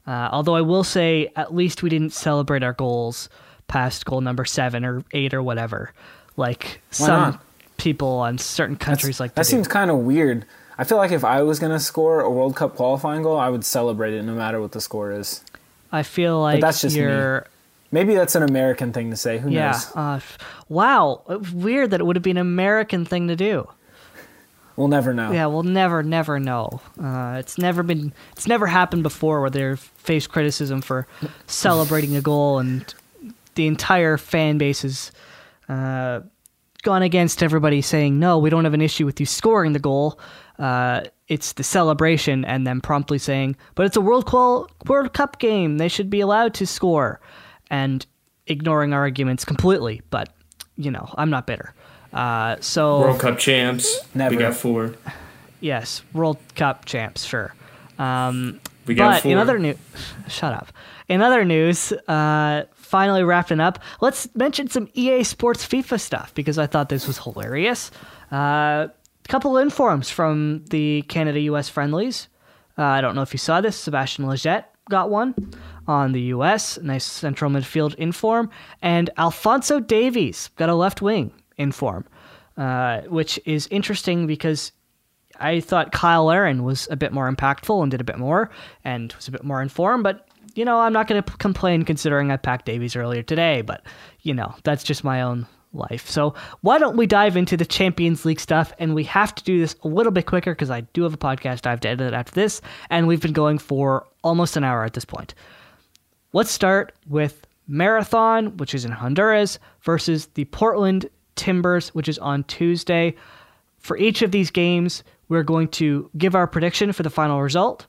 Uh, although I will say, at least we didn't celebrate our goals past goal number seven or eight or whatever, like Why some not? people on certain countries That's, like to that do. seems kind of weird. I feel like if I was going to score a World Cup qualifying goal, I would celebrate it no matter what the score is. I feel like that's just you're... Maybe that's an American thing to say. Who Yeah. knows? Uh, wow. Weird that it would have been an American thing to do. We'll never know. Yeah, we'll never, never know. Uh, it's never been, it's never happened before where they've faced criticism for celebrating a goal, and the entire fan base has uh, gone against everybody saying, no, we don't have an issue with you scoring the goal. Uh, it's the celebration, and then promptly saying, but it's a World Qual- World Cup game. They should be allowed to score, and ignoring our arguments completely. But, you know, I'm not bitter. Uh, so World Cup champs. Never. We got four. Yes, World Cup champs, sure. Um, We got but four. in other news, shut up. In other news, uh, finally wrapping up, let's mention some E A Sports FIFA stuff because I thought this was hilarious. A uh, couple informs from the Canada-U S friendlies. Uh, I don't know if you saw this. Sebastian Lletget got one on the U S, nice central midfield inform, and Alphonso Davies got a left wing inform, uh, which is interesting because I thought Kyle Aaron was a bit more impactful and did a bit more and was a bit more informed, but, you know, I'm not going to p- complain considering I packed Davies earlier today, but, you know, that's just my own life. So why don't we dive into the Champions League stuff, and we have to do this a little bit quicker because I do have a podcast I have to edit after this, and we've been going for almost an hour at this point. Let's start with Marathon, which is in Honduras, versus the Portland Timbers, which is on Tuesday. For each of these games, we're going to give our prediction for the final result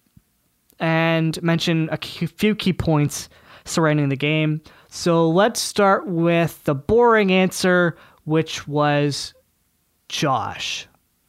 and mention a key- few key points surrounding the game. So let's start with the boring answer, which was Josh.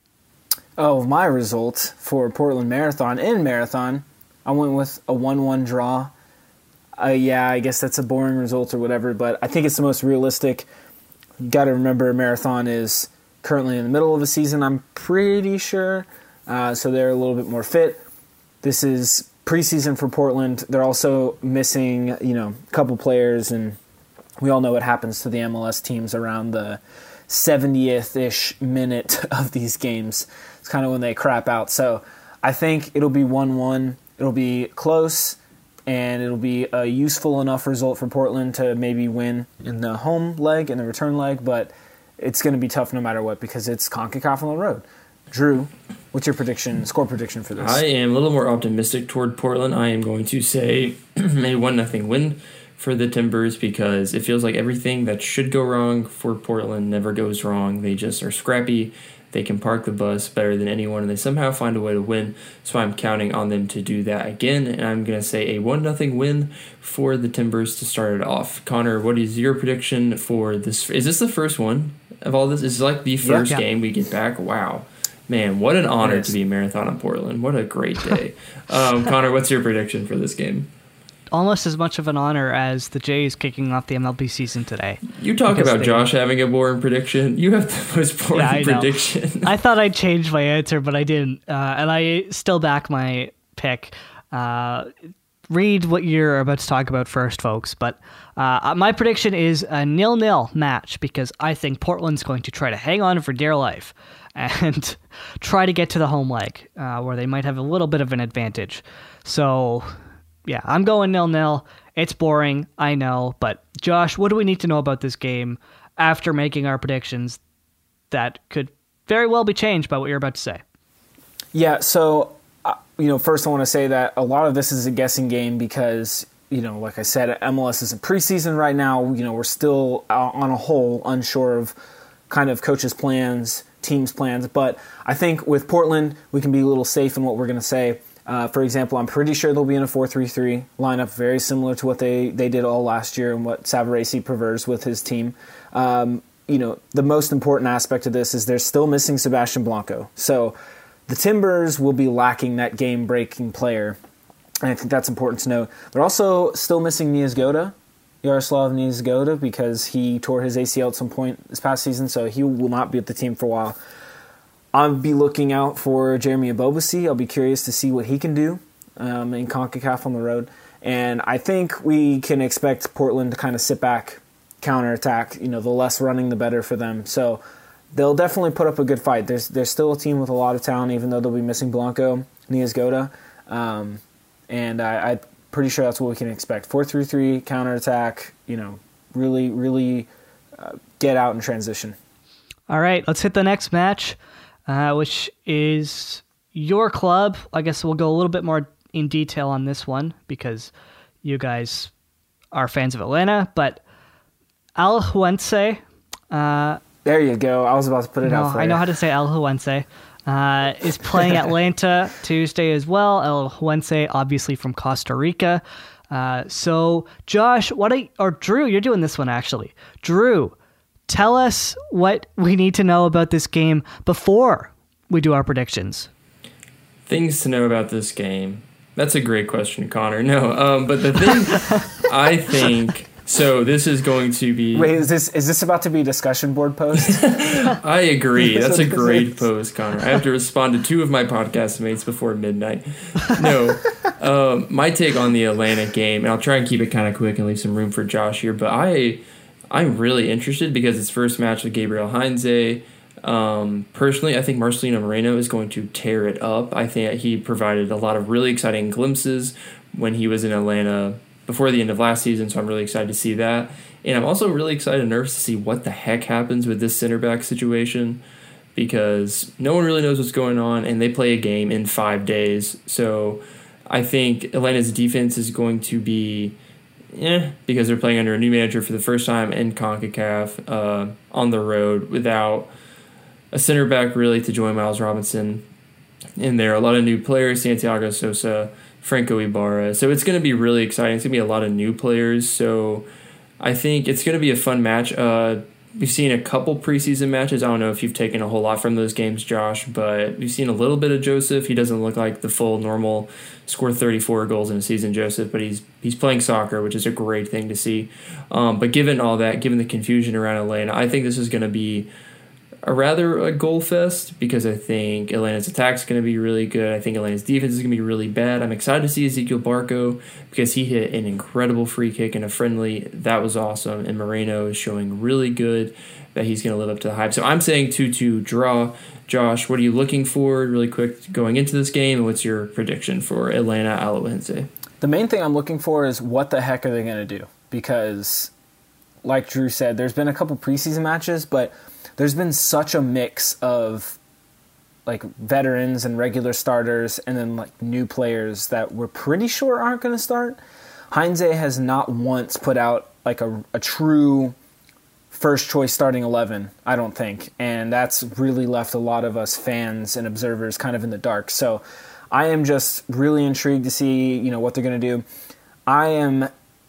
Oh, my result for Portland Marathon in Marathon, I went with a one one draw. Uh, yeah, I guess that's a boring result or whatever, but I think it's the most realistic. You got to remember, Marathon is currently in the middle of the season, I'm pretty sure, uh, so they're a little bit more fit. This is preseason for Portland. They're also missing, you know, a couple players, and we all know what happens to the M L S teams around the seventieth-ish minute of these games. It's kind of when they crap out. So I think it'll be one one. It'll be close, and it'll be a useful enough result for Portland to maybe win in the home leg and the return leg, but it's going to be tough no matter what because it's CONCACAF on the road. Drew, what's your prediction, score prediction for this? I am a little more optimistic toward Portland. I am going to say a one nothing win for the Timbers because it feels like everything that should go wrong for Portland never goes wrong. They just are scrappy. They can park the bus better than anyone, and they somehow find a way to win. So I'm counting on them to do that again, and I'm going to say a one nothing win for the Timbers to start it off. Connor, what is your prediction for this? Is this the first one of all this? Is this like the first yeah. game we get back? Wow. Man, what an honor Yes. to be a Marathon in Portland. What a great day. um, Connor, what's your prediction for this game? Almost as much of an honor as the Jays kicking off the M L B season today. You talk Because about they- Josh having a boring prediction. You have the most boring Yeah, I know. prediction. I thought I'd change my answer, but I didn't. Uh, and I still back my pick. Uh, read what you're about to talk about first, folks. But uh, my prediction is a nil-nil match because I think Portland's going to try to hang on for dear life and try to get to the home leg uh, where they might have a little bit of an advantage. So, yeah, I'm going nil-nil. It's boring, I know. But, Josh, what do we need to know about this game after making our predictions that could very well be changed by what you're about to say? Yeah, so, uh, you know, first I want to say that a lot of this is a guessing game because, you know, like I said, M L S is in preseason right now. You know, we're still uh, on a whole unsure of kind of coaches' plans, teams' plans. But I think with Portland, we can be a little safe in what we're going to say. Uh, for example, I'm pretty sure they'll be in a four three three lineup, very similar to what they, they did all last year and what Savarese prefers with his team. Um, you know, the most important aspect of this is they're still missing Sebastian Blanco. So the Timbers will be lacking that game-breaking player, and I think that's important to note. They're also still missing Niezgoda, Yaroslav Niezgoda, because he tore his A C L at some point this past season, so he will not be at the team for a while. I'll be looking out for Jeremy Abobasi. I'll be curious to see what he can do. um, in CONCACAF on the road. And I think we can expect Portland to kind of sit back, counterattack. You know, the less running, the better for them. So they'll definitely put up a good fight. There's there's still a team with a lot of talent, even though they'll be missing Blanco, Niasgoda. Um, and I, I'm pretty sure that's what we can expect. four three three, counterattack, you know, really, really uh, get out and transition. All right, let's hit the next match, uh, which is your club. I guess we'll go a little bit more in detail on this one because you guys are fans of Atlanta, but Alajuelense. Uh, there you go. I was about to put it no, out for I you. know how to say Alajuelense. Uh, is playing Atlanta Tuesday as well. Alajuelense, obviously from Costa Rica. Uh, so, Josh, what are, or Drew, you're doing this one actually. Drew, tell us what we need to know about this game before we do our predictions. Things to know about this game. That's a great question, Connor. No, um, but the thing I think... So this is going to be... Wait, is this is this about to be a discussion board post? I agree. That's a great post, Connor. I have to respond to two of my podcast mates before midnight. No, um, my take on the Atlanta game, and I'll try and keep it kind of quick and leave some room for Josh here, but I, I'm really interested because it's first match with Gabriel Heinze. Um, personally, I think Marcelino Moreno is going to tear it up. I think he provided a lot of really exciting glimpses when he was in Atlanta before the end of last season, so I'm really excited to see that. And I'm also really excited and nervous to see what the heck happens with this center back situation because no one really knows what's going on, and they play a game in five days. So I think Atlanta's defense is going to be, eh, because they're playing under a new manager for the first time in CONCACAF uh, on the road without a center back really to join Miles Robinson in there. A lot of new players, Santiago Sosa, Franco Ibarra. So it's going to be really exciting. It's going to be a lot of new players. So I think it's going to be a fun match. Uh, we've seen a couple preseason matches. I don't know if you've taken a whole lot from those games, Josh, but we've seen a little bit of Joseph. He doesn't look like the full normal score thirty-four goals in a season Joseph, but he's he's playing soccer, which is a great thing to see. Um, but given all that, given the confusion around Atlanta, I think this is going to be a rather a goal fest because I think Atlanta's attack is going to be really good. I think Atlanta's defense is going to be really bad. I'm excited to see Ezequiel Barco because he hit an incredible free kick in a friendly. That was awesome. And Moreno is showing really good that he's going to live up to the hype. So I'm saying two two draw. Josh, what are you looking for really quick going into this game? And what's your prediction for Atlanta Alajuelense? The main thing I'm looking for is what the heck are they going to do? Because, like Drew said, there's been a couple preseason matches, but there's been such a mix of like veterans and regular starters and then like new players that we're pretty sure aren't going to start. Heinze has not once put out like a, a true first choice starting eleven, I don't think. And that's really left a lot of us fans and observers kind of in the dark. So I am just really intrigued to see, you know, what they're going to do. I am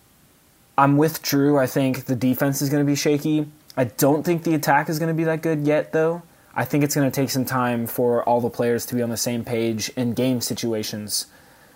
I'm with Drew. I think the defense is going to be shaky. I don't think the attack is going to be that good yet, though. I think it's going to take some time for all the players to be on the same page in game situations.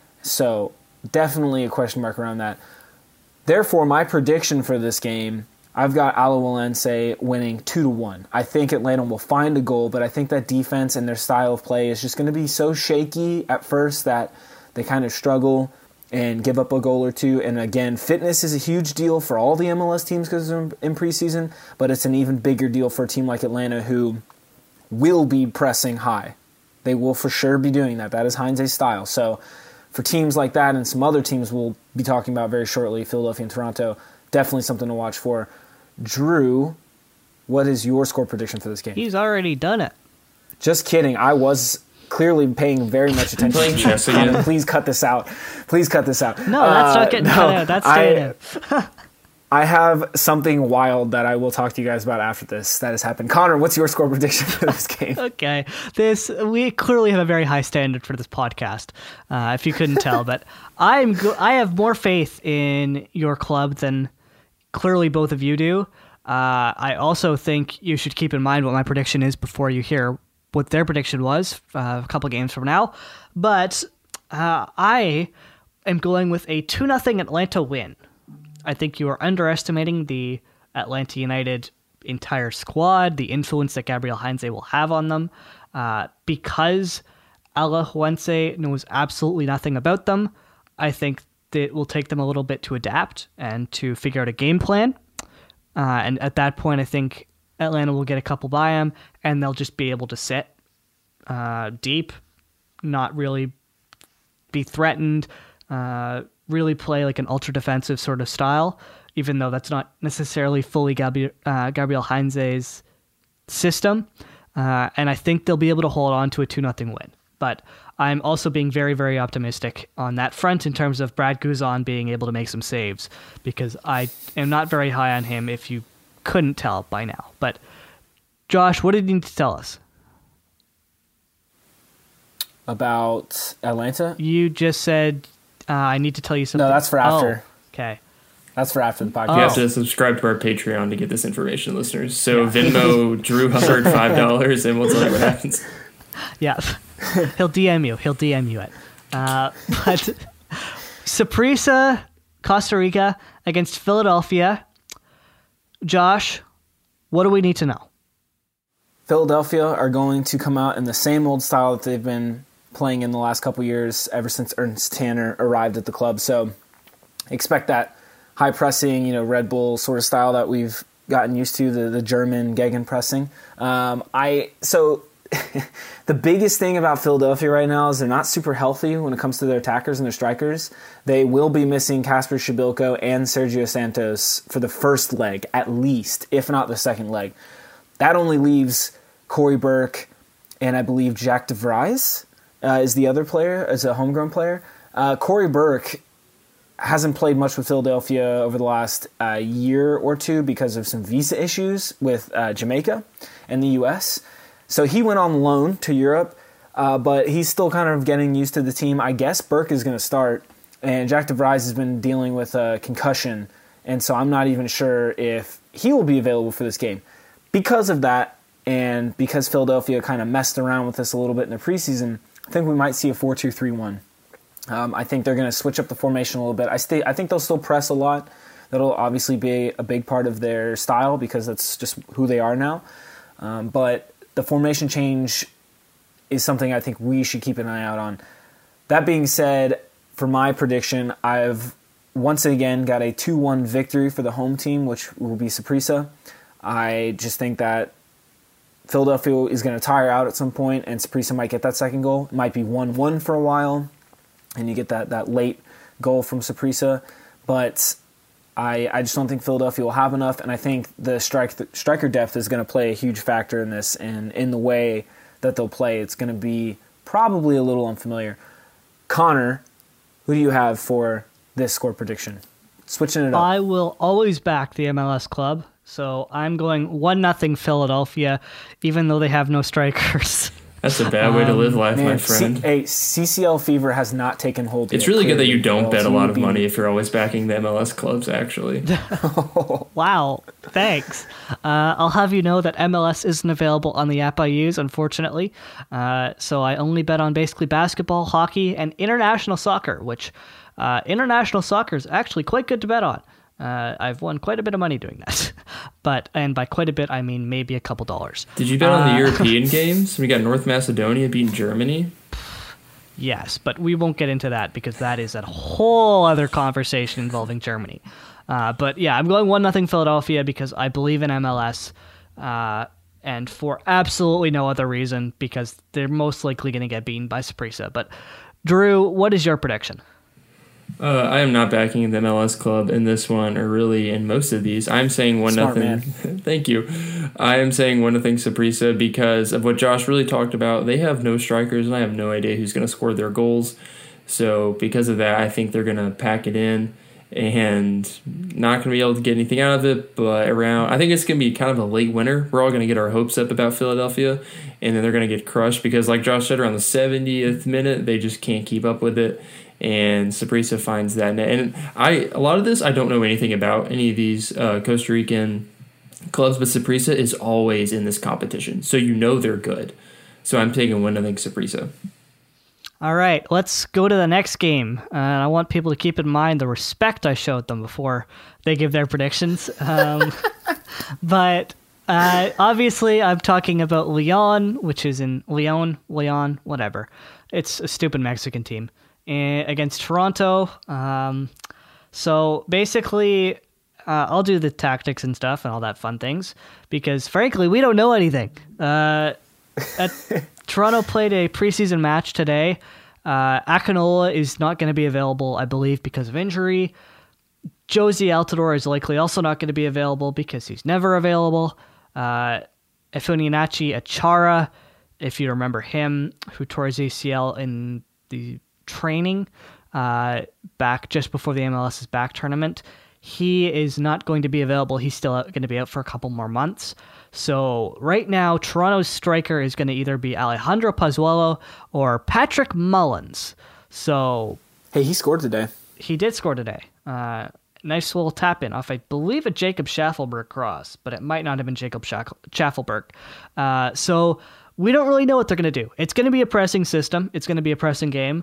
So definitely a question mark around that. Therefore, my prediction for this game, I've got Alajuelense winning two to one. I think Atlanta will find a goal, but I think that defense and their style of play is just going to be so shaky at first that they kind of struggle and give up a goal or two. And again, fitness is a huge deal for all the M L S teams because they're in preseason, but it's an even bigger deal for a team like Atlanta who will be pressing high. They will for sure be doing that. That is Heinze's style. So for teams like that and some other teams we'll be talking about very shortly, Philadelphia and Toronto, definitely something to watch for. Drew, what is your score prediction for this game? He's already done it. Just kidding. I was clearly paying very much attention. Playing chess again. Please cut this out. Please cut this out. No, that's uh, not getting no, cut out. That's staying in. I have something wild that I will talk to you guys about after this that has happened. Connor, what's your score prediction for this game? Okay. This we clearly have a very high standard for this podcast, uh, if you couldn't tell. But I'm go- I have more faith in your club than clearly both of you do. Uh, I also think you should keep in mind what my prediction is before you hear what their prediction was uh, a couple games from now. But uh, I am going with a two nothing Atlanta win. I think you are underestimating the Atlanta United entire squad, the influence that Gabriel Heinze will have on them, uh, because Alajuelense knows absolutely nothing about them. I think that it will take them a little bit to adapt and to figure out a game plan. Uh, and at that point, I think Atlanta will get a couple by them, and they'll just be able to sit uh, deep, not really be threatened, uh, really play like an ultra-defensive sort of style, even though that's not necessarily fully Gabriel, uh, Gabriel Heinze's system. Uh, and I think they'll be able to hold on to a two nothing win. But I'm also being very, very optimistic on that front in terms of Brad Guzan being able to make some saves, because I am not very high on him, if you couldn't tell by now. But Josh, what did you need to tell us? About Atlanta? You just said uh, I need to tell you something. No, that's for after. Oh, okay. That's for after the podcast. You have to subscribe to our Patreon to get this information, listeners. So yeah. Venmo Drew Hubbard five dollars, and we'll tell you what happens. Yeah. He'll D M you. He'll D M you it. Uh, but Saprissa, Costa Rica against Philadelphia. Josh, what do we need to know? Philadelphia are going to come out in the same old style that they've been playing in the last couple years, ever since Ernst Tanner arrived at the club. So expect that high pressing, you know, Red Bull sort of style that we've gotten used to, the, the German gegenpressing. Um, I so. The biggest thing about Philadelphia right now is they're not super healthy when it comes to their attackers and their strikers. They will be missing Kasper Shibilko and Sergio Santos for the first leg, at least, if not the second leg. That only leaves Corey Burke and I believe Jack de Vries uh, is the other player, as a homegrown player. Uh, Corey Burke hasn't played much with Philadelphia over the last uh, year or two because of some visa issues with uh, Jamaica and the U S So he went on loan to Europe, uh, but he's still kind of getting used to the team. I guess Burke is going to start, and Jack de Vries has been dealing with a concussion, and so I'm not even sure if he will be available for this game. Because of that, and because Philadelphia kind of messed around with this a little bit in the preseason, I think we might see a four two three one. Um, I think they're going to switch up the formation a little bit. I, stay, I think they'll still press a lot. That'll obviously be a big part of their style because that's just who they are now. Um, but the formation change is something I think we should keep an eye out on. That being said, for my prediction, I've once again got a two one victory for the home team, which will be Saprissa. I just think that Philadelphia is going to tire out at some point, and Saprissa might get that second goal. It might be one one for a while, and you get that, that late goal from Saprissa. But I, I just don't think Philadelphia will have enough, and I think the strike the striker depth is going to play a huge factor in this, and in the way that they'll play, it's going to be probably a little unfamiliar. Connor, who do you have for this score prediction? Switching it up. I will always back the M L S club, so I'm going one nothing Philadelphia, even though they have no strikers. That's a bad way to live life, Man, my friend. C- hey, C C L fever has not taken hold. It's yet, really clearly. good that you don't bet a lot of be... money if you're always backing the M L S clubs, actually. Wow, thanks. Uh, I'll have you know that M L S isn't available on the app I use, unfortunately. Uh, so I only bet on basically basketball, hockey, and international soccer, which uh, international soccer is actually quite good to bet on. Uh, I've won quite a bit of money doing that. But, and by quite a bit, I mean maybe a couple dollars. Did you bet on the uh, European games? We got North Macedonia beating Germany. Yes, but we won't get into that because that is a whole other conversation involving Germany. Uh, but yeah, I'm going one nothing Philadelphia because I believe in M L S, uh, and for absolutely no other reason because they're most likely going to get beaten by Saprissa. But Drew, what is your prediction? Uh, I am not backing the M L S club in this one, or really in most of these. I'm saying one Smart nothing. Thank you. I am saying one nothing Saprissa because of what Josh really talked about. They have no strikers, and I have no idea who's going to score their goals. So because of that, I think they're going to pack it in and not going to be able to get anything out of it. But around, I think it's going to be kind of a late winner. We're all going to get our hopes up about Philadelphia, and then they're going to get crushed because, like Josh said, around the seventieth minute, they just can't keep up with it. And Saprissa finds that net. And I, a lot of this, I don't know anything about any of these uh, Costa Rican clubs, but Saprissa is always in this competition. So you know they're good. So I'm taking one, I think, Saprissa. All right, let's go to the next game. Uh, I want people to keep in mind the respect I showed them before they give their predictions. Um, but Uh, obviously, I'm talking about Leon, which is in Leon, Leon, whatever. It's a stupid Mexican team uh, against Toronto. Um, so basically, uh, I'll do the tactics and stuff and all that fun things because, frankly, we don't know anything. Uh, at, Toronto played a preseason match today. Uh, Akinola is not going to be available, I believe, because of injury. Josie Altidore is likely also not going to be available because he's never available. Uh, Ifeanyi Achara, if you remember him, who tore his A C L in the training uh, back just before the M L S's back tournament, he is not going to be available. He's still out, going to be out for a couple more months. So right now, Toronto's striker is going to either be Alejandro Pozuelo or Patrick Mullins. So Hey, he scored today. he did score today. Uh, nice little tap in off, I believe, a Jacob Schaffelberg cross, but it might not have been Jacob Schaff- Schaffelberg. Uh, so we don't really know what they're going to do. It's going to be a pressing system. It's going to be a pressing game.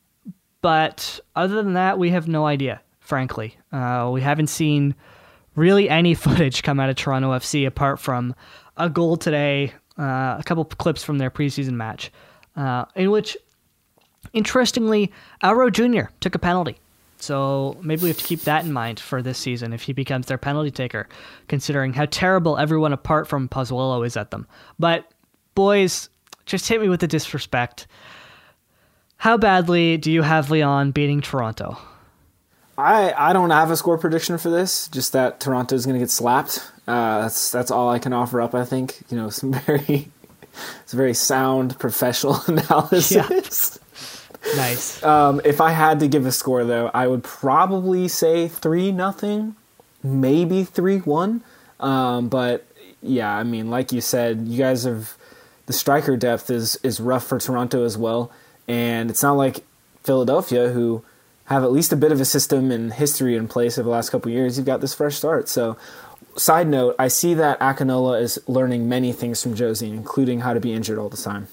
But other than that, we have no idea, frankly. Uh, we haven't seen really any footage come out of Toronto F C apart from a goal today, uh, a couple clips from their preseason match, uh, in which, interestingly, Alvaro Junior took a penalty. So maybe we have to keep that in mind for this season if he becomes their penalty taker, considering how terrible everyone apart from Pozuelo is at them. But, boys, just hit me with the disrespect. How badly do you have Leon beating Toronto? I, I don't have a score prediction for this, just that Toronto is going to get slapped. Uh, that's that's all I can offer up, I think. You know, some very, it's a very sound professional analysis. Yeah. Nice. Um, if I had to give a score, though, I would probably say three nothing, maybe three one. Um, but, yeah, I mean, like you said, you guys have... The striker depth is, is rough for Toronto as well. And it's not like Philadelphia, who have at least a bit of a system and history in place over the last couple of years. You've got this fresh start. So, side note, I see that Akinola is learning many things from Josie, including how to be injured all the time.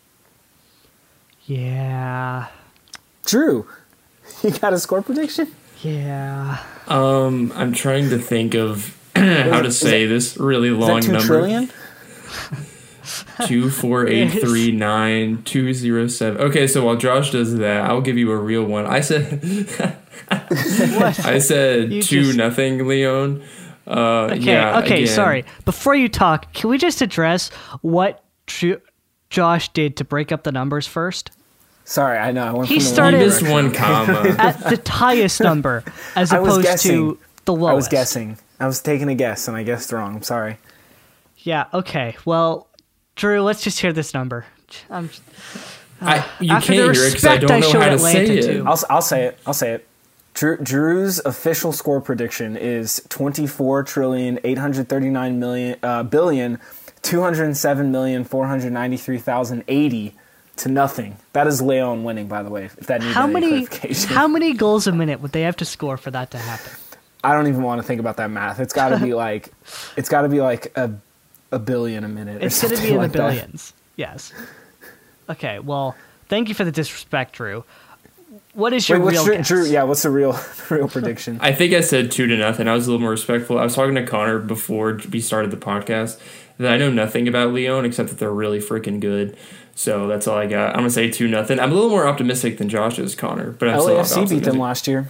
Yeah. Drew, you got a score prediction? Yeah. Um, I'm trying to think of how to say this really long is that two number. trillion? Two four eight three nine two zero seven. Okay, so while Josh does that, I'll give you a real one. I said, What? I said You two just- nothing Leon. Uh, Okay, yeah, okay, again. sorry. Before you talk, can we just address what Tr- Josh did to break up the numbers first? Sorry, I know. I went He from the He started- wrong missed direction. one comma. At the highest number, as I was opposed guessing. to the lowest. I was guessing. I was taking a guess, and I guessed wrong. I'm sorry. Yeah, okay. Well, Drew, let's just hear this number. I'm, I, you After can't the hear it because I respect I don't know showed how to Atlanta say it. to- I'll, I'll say it. I'll say it. Drew, Drew's official score prediction is twenty-four trillion eight hundred thirty-nine million uh, billion two hundred seven million four hundred ninety-three thousand eighty to nothing. That is Leon winning, by the way. If that needs how any many clarification. how many goals a minute would they have to score for that to happen? I don't even want to think about that math. It's got to be like, it's got to be like a a billion a minute. It's going going to to be in the billions. Yes. Okay, well, thank you for the disrespect, Drew. What is your Wait, what's real Drew, guess? Drew? Yeah, what's the real real prediction? I think I said two to nothing. I was a little more respectful. I was talking to Connor before we started the podcast that I know nothing about Leon except that they're really freaking good. So that's all I got. I'm gonna say two nothing. I'm a little more optimistic than Josh is, Connor, but I'm L still A F C beat them optimistic. last year.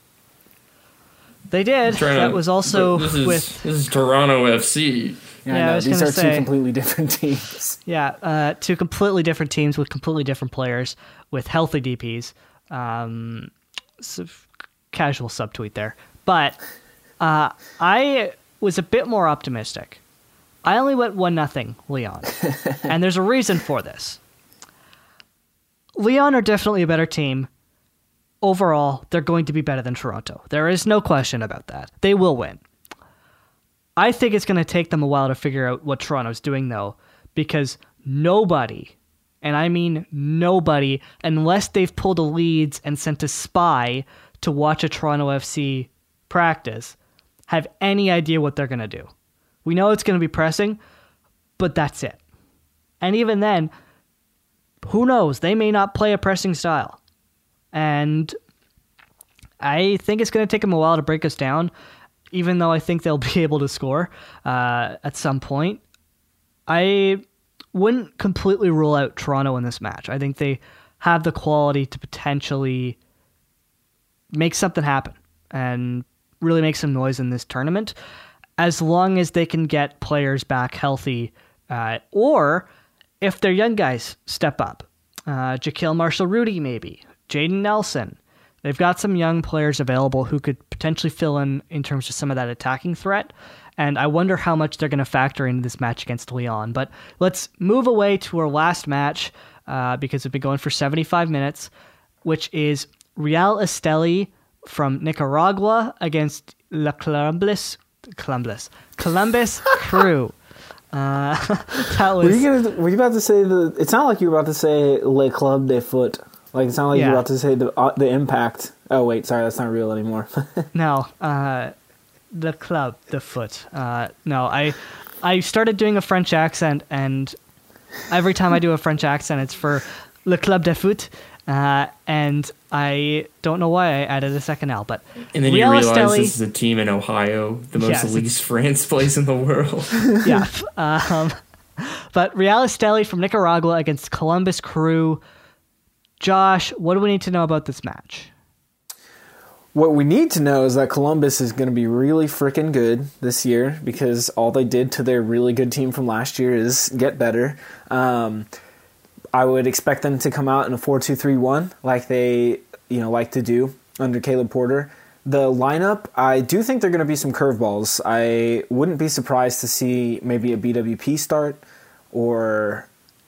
They did. Trying to- That was also this is, with this is Toronto F C. Yeah, Yeah, I I know. was These gonna are say- two completely different teams. yeah, uh, two completely different teams with completely different players with healthy D Ps. Um, so casual subtweet there, but uh, I was a bit more optimistic. I only went one nothing Leon, and there's a reason for this. Leon are definitely a better team. Overall, they're going to be better than Toronto. There is no question about that. They will win. I think it's going to take them a while to figure out what Toronto's doing, though, because nobody, and I mean nobody, unless they've pulled a leads and sent a spy to watch a Toronto F C practice, have any idea what they're going to do. We know it's going to be pressing, but that's it. And even then, who knows? They may not play a pressing style. And I think it's going to take them a while to break us down. even though I think they'll be able to score uh, at some point. I wouldn't completely rule out Toronto in this match. I think they have the quality to potentially make something happen and really make some noise in this tournament, as long as they can get players back healthy, uh, or if their young guys step up. Uh, Jaquil Marshall-Rudy, maybe. Jaden Nelson. They've got some young players available who could potentially fill in in terms of some of that attacking threat, and I wonder how much they're going to factor into this match against Leon. But let's move away to our last match, uh, because we've been going for seventy-five minutes, which is Real Esteli from Nicaragua against La Columbus, Columbus, Columbus Crew. Uh, that was. Were you, gonna, were you about to say the? It sounded like you were about to say Le Club de Foot. Like it sounded like yeah. you were about to say the uh, the Impact. Oh wait, sorry, that's not real anymore. no, uh, the Club de Foot. Uh, no, I I started doing a French accent, and every time I do a French accent, it's for Le Club de Foot. Uh, and I don't know why I added a second L, but and then Real you realize Esteli, this is a team in Ohio, the most yes, least France place in the world. yeah, um, but Real Esteli from Nicaragua against Columbus Crew. Josh, what do we need to know about this match? What we need to know is that Columbus is going to be really freaking good this year, because all they did to their really good team from last year is get better. Um, I would expect them to come out in a four two three one like they, you know, like to do under Caleb Porter. The lineup, I do think there are going to be some curveballs. I wouldn't be surprised to see maybe a B W P start, or,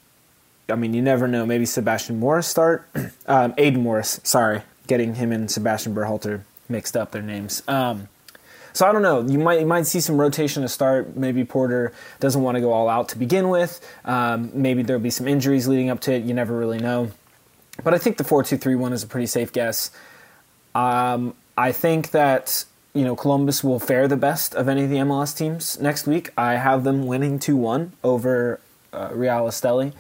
I mean, you never know, maybe Sebastian Morris start. um, Aiden Morris, sorry, getting him and Sebastian Berhalter mixed up their names. Um, So I don't know. You might you might see some rotation to start. Maybe Porter doesn't want to go all out to begin with. Um, maybe there'll be some injuries leading up to it. You never really know. But I think the four two three one is a pretty safe guess. Um, I think that, you know, Columbus will fare the best of any of the M L S teams next week. I have them winning two one over uh, Real Esteli.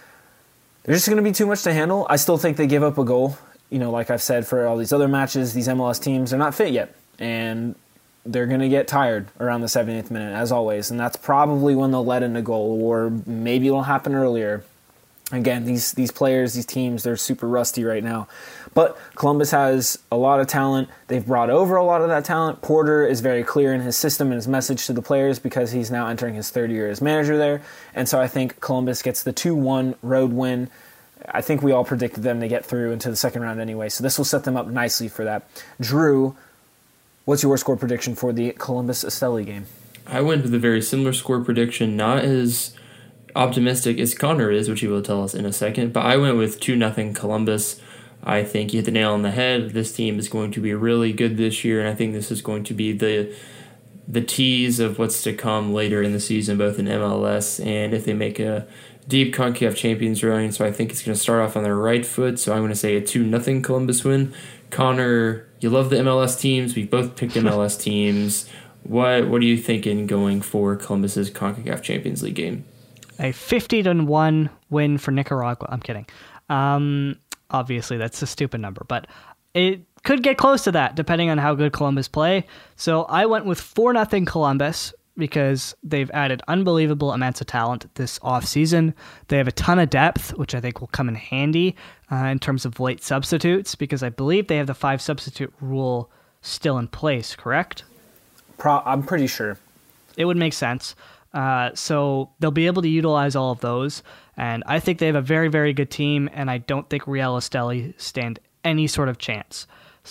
There's just going to be too much to handle. I still think they give up a goal. You know, like I've said for all these other matches, these M L S teams are not fit yet. And they're going to get tired around the seventieth minute, as always, and that's probably when they'll let in a goal, or maybe it'll happen earlier. Again, these these players, these teams, they're super rusty right now. But Columbus has a lot of talent. They've brought over a lot of that talent. Porter is very clear in his system and his message to the players, because he's now entering his third year as manager there. And so I think Columbus gets the two one road win. I think we all predicted them to get through into the second round anyway, so this will set them up nicely for that. Drew, what's your score prediction for the Columbus Esteli game? I went with a very similar score prediction, not as optimistic as Connor is, which he will tell us in a second, but I went with two nothing Columbus. I think you hit the nail on the head. This team is going to be really good this year, and I think this is going to be the the tease of what's to come later in the season, both in M L S and if they make a deep CONCACAF Champions run. So I think it's going to start off on their right foot, so I'm going to say a two nothing Columbus win. Connor, you love the M L S teams. We both picked M L S teams. What what are you thinking going for Columbus's CONCACAF Champions League game? A fifty to one win for Nicaragua. I'm kidding. Um, obviously, that's a stupid number, but it could get close to that depending on how good Columbus play. So I went with four nothing Columbus, because they've added unbelievable amounts of talent this offseason. They have a ton of depth, which I think will come in handy uh, in terms of late substitutes, because I believe they have the five substitute rule still in place, correct? Pro- I'm pretty sure. It would make sense. Uh, so they'll be able to utilize all of those, and I think they have a very, very good team, and I don't think Real Esteli stand any sort of chance.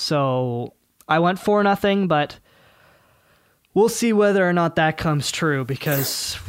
So I went four nothing, but we'll see whether or not that comes true, because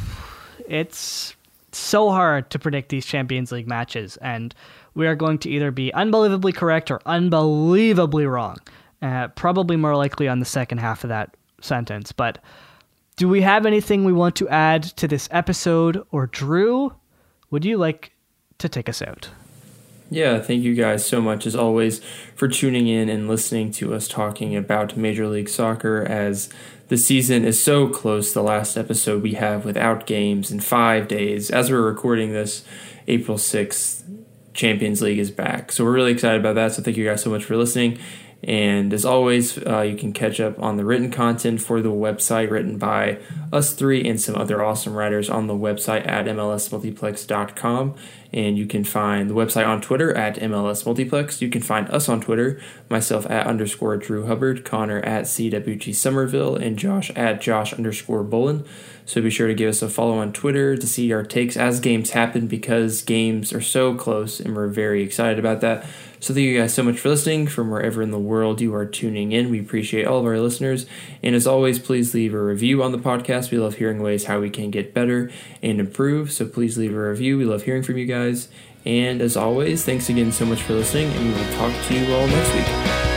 it's so hard to predict these Champions League matches, and we are going to either be unbelievably correct or unbelievably wrong. Uh, probably more likely on the second half of that sentence. But do we have anything we want to add to this episode? Or Drew, would you like to take us out? Yeah, thank you guys so much, as always, for tuning in and listening to us talking about Major League Soccer, as the season is so close. The last episode we have without games in five days. As we're recording this, April sixth, Champions League is back. So we're really excited about that. So thank you guys so much for listening. And as always, uh, you can catch up on the written content for the website written by us three and some other awesome writers on the website at M L S multiplex dot com. And you can find the website on Twitter at M L S Multiplex. You can find us on Twitter, myself at underscore Drew Hubbard, Connor at C W G Somerville, and Josh at Josh underscore Bolin. So be sure to give us a follow on Twitter to see our takes as games happen, because games are so close and we're very excited about that. So thank you guys so much for listening from wherever in the world you are tuning in. We appreciate all of our listeners. And as always, please leave a review on the podcast. We love hearing ways how we can get better and improve. So please leave a review. We love hearing from you guys. And as always, thanks again so much for listening, and we will talk to you all next week.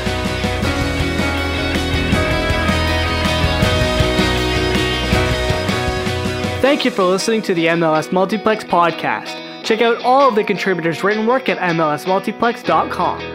Thank you for listening to the M L S Multiplex podcast. Check out all of the contributors' written work at M L S multiplex dot com.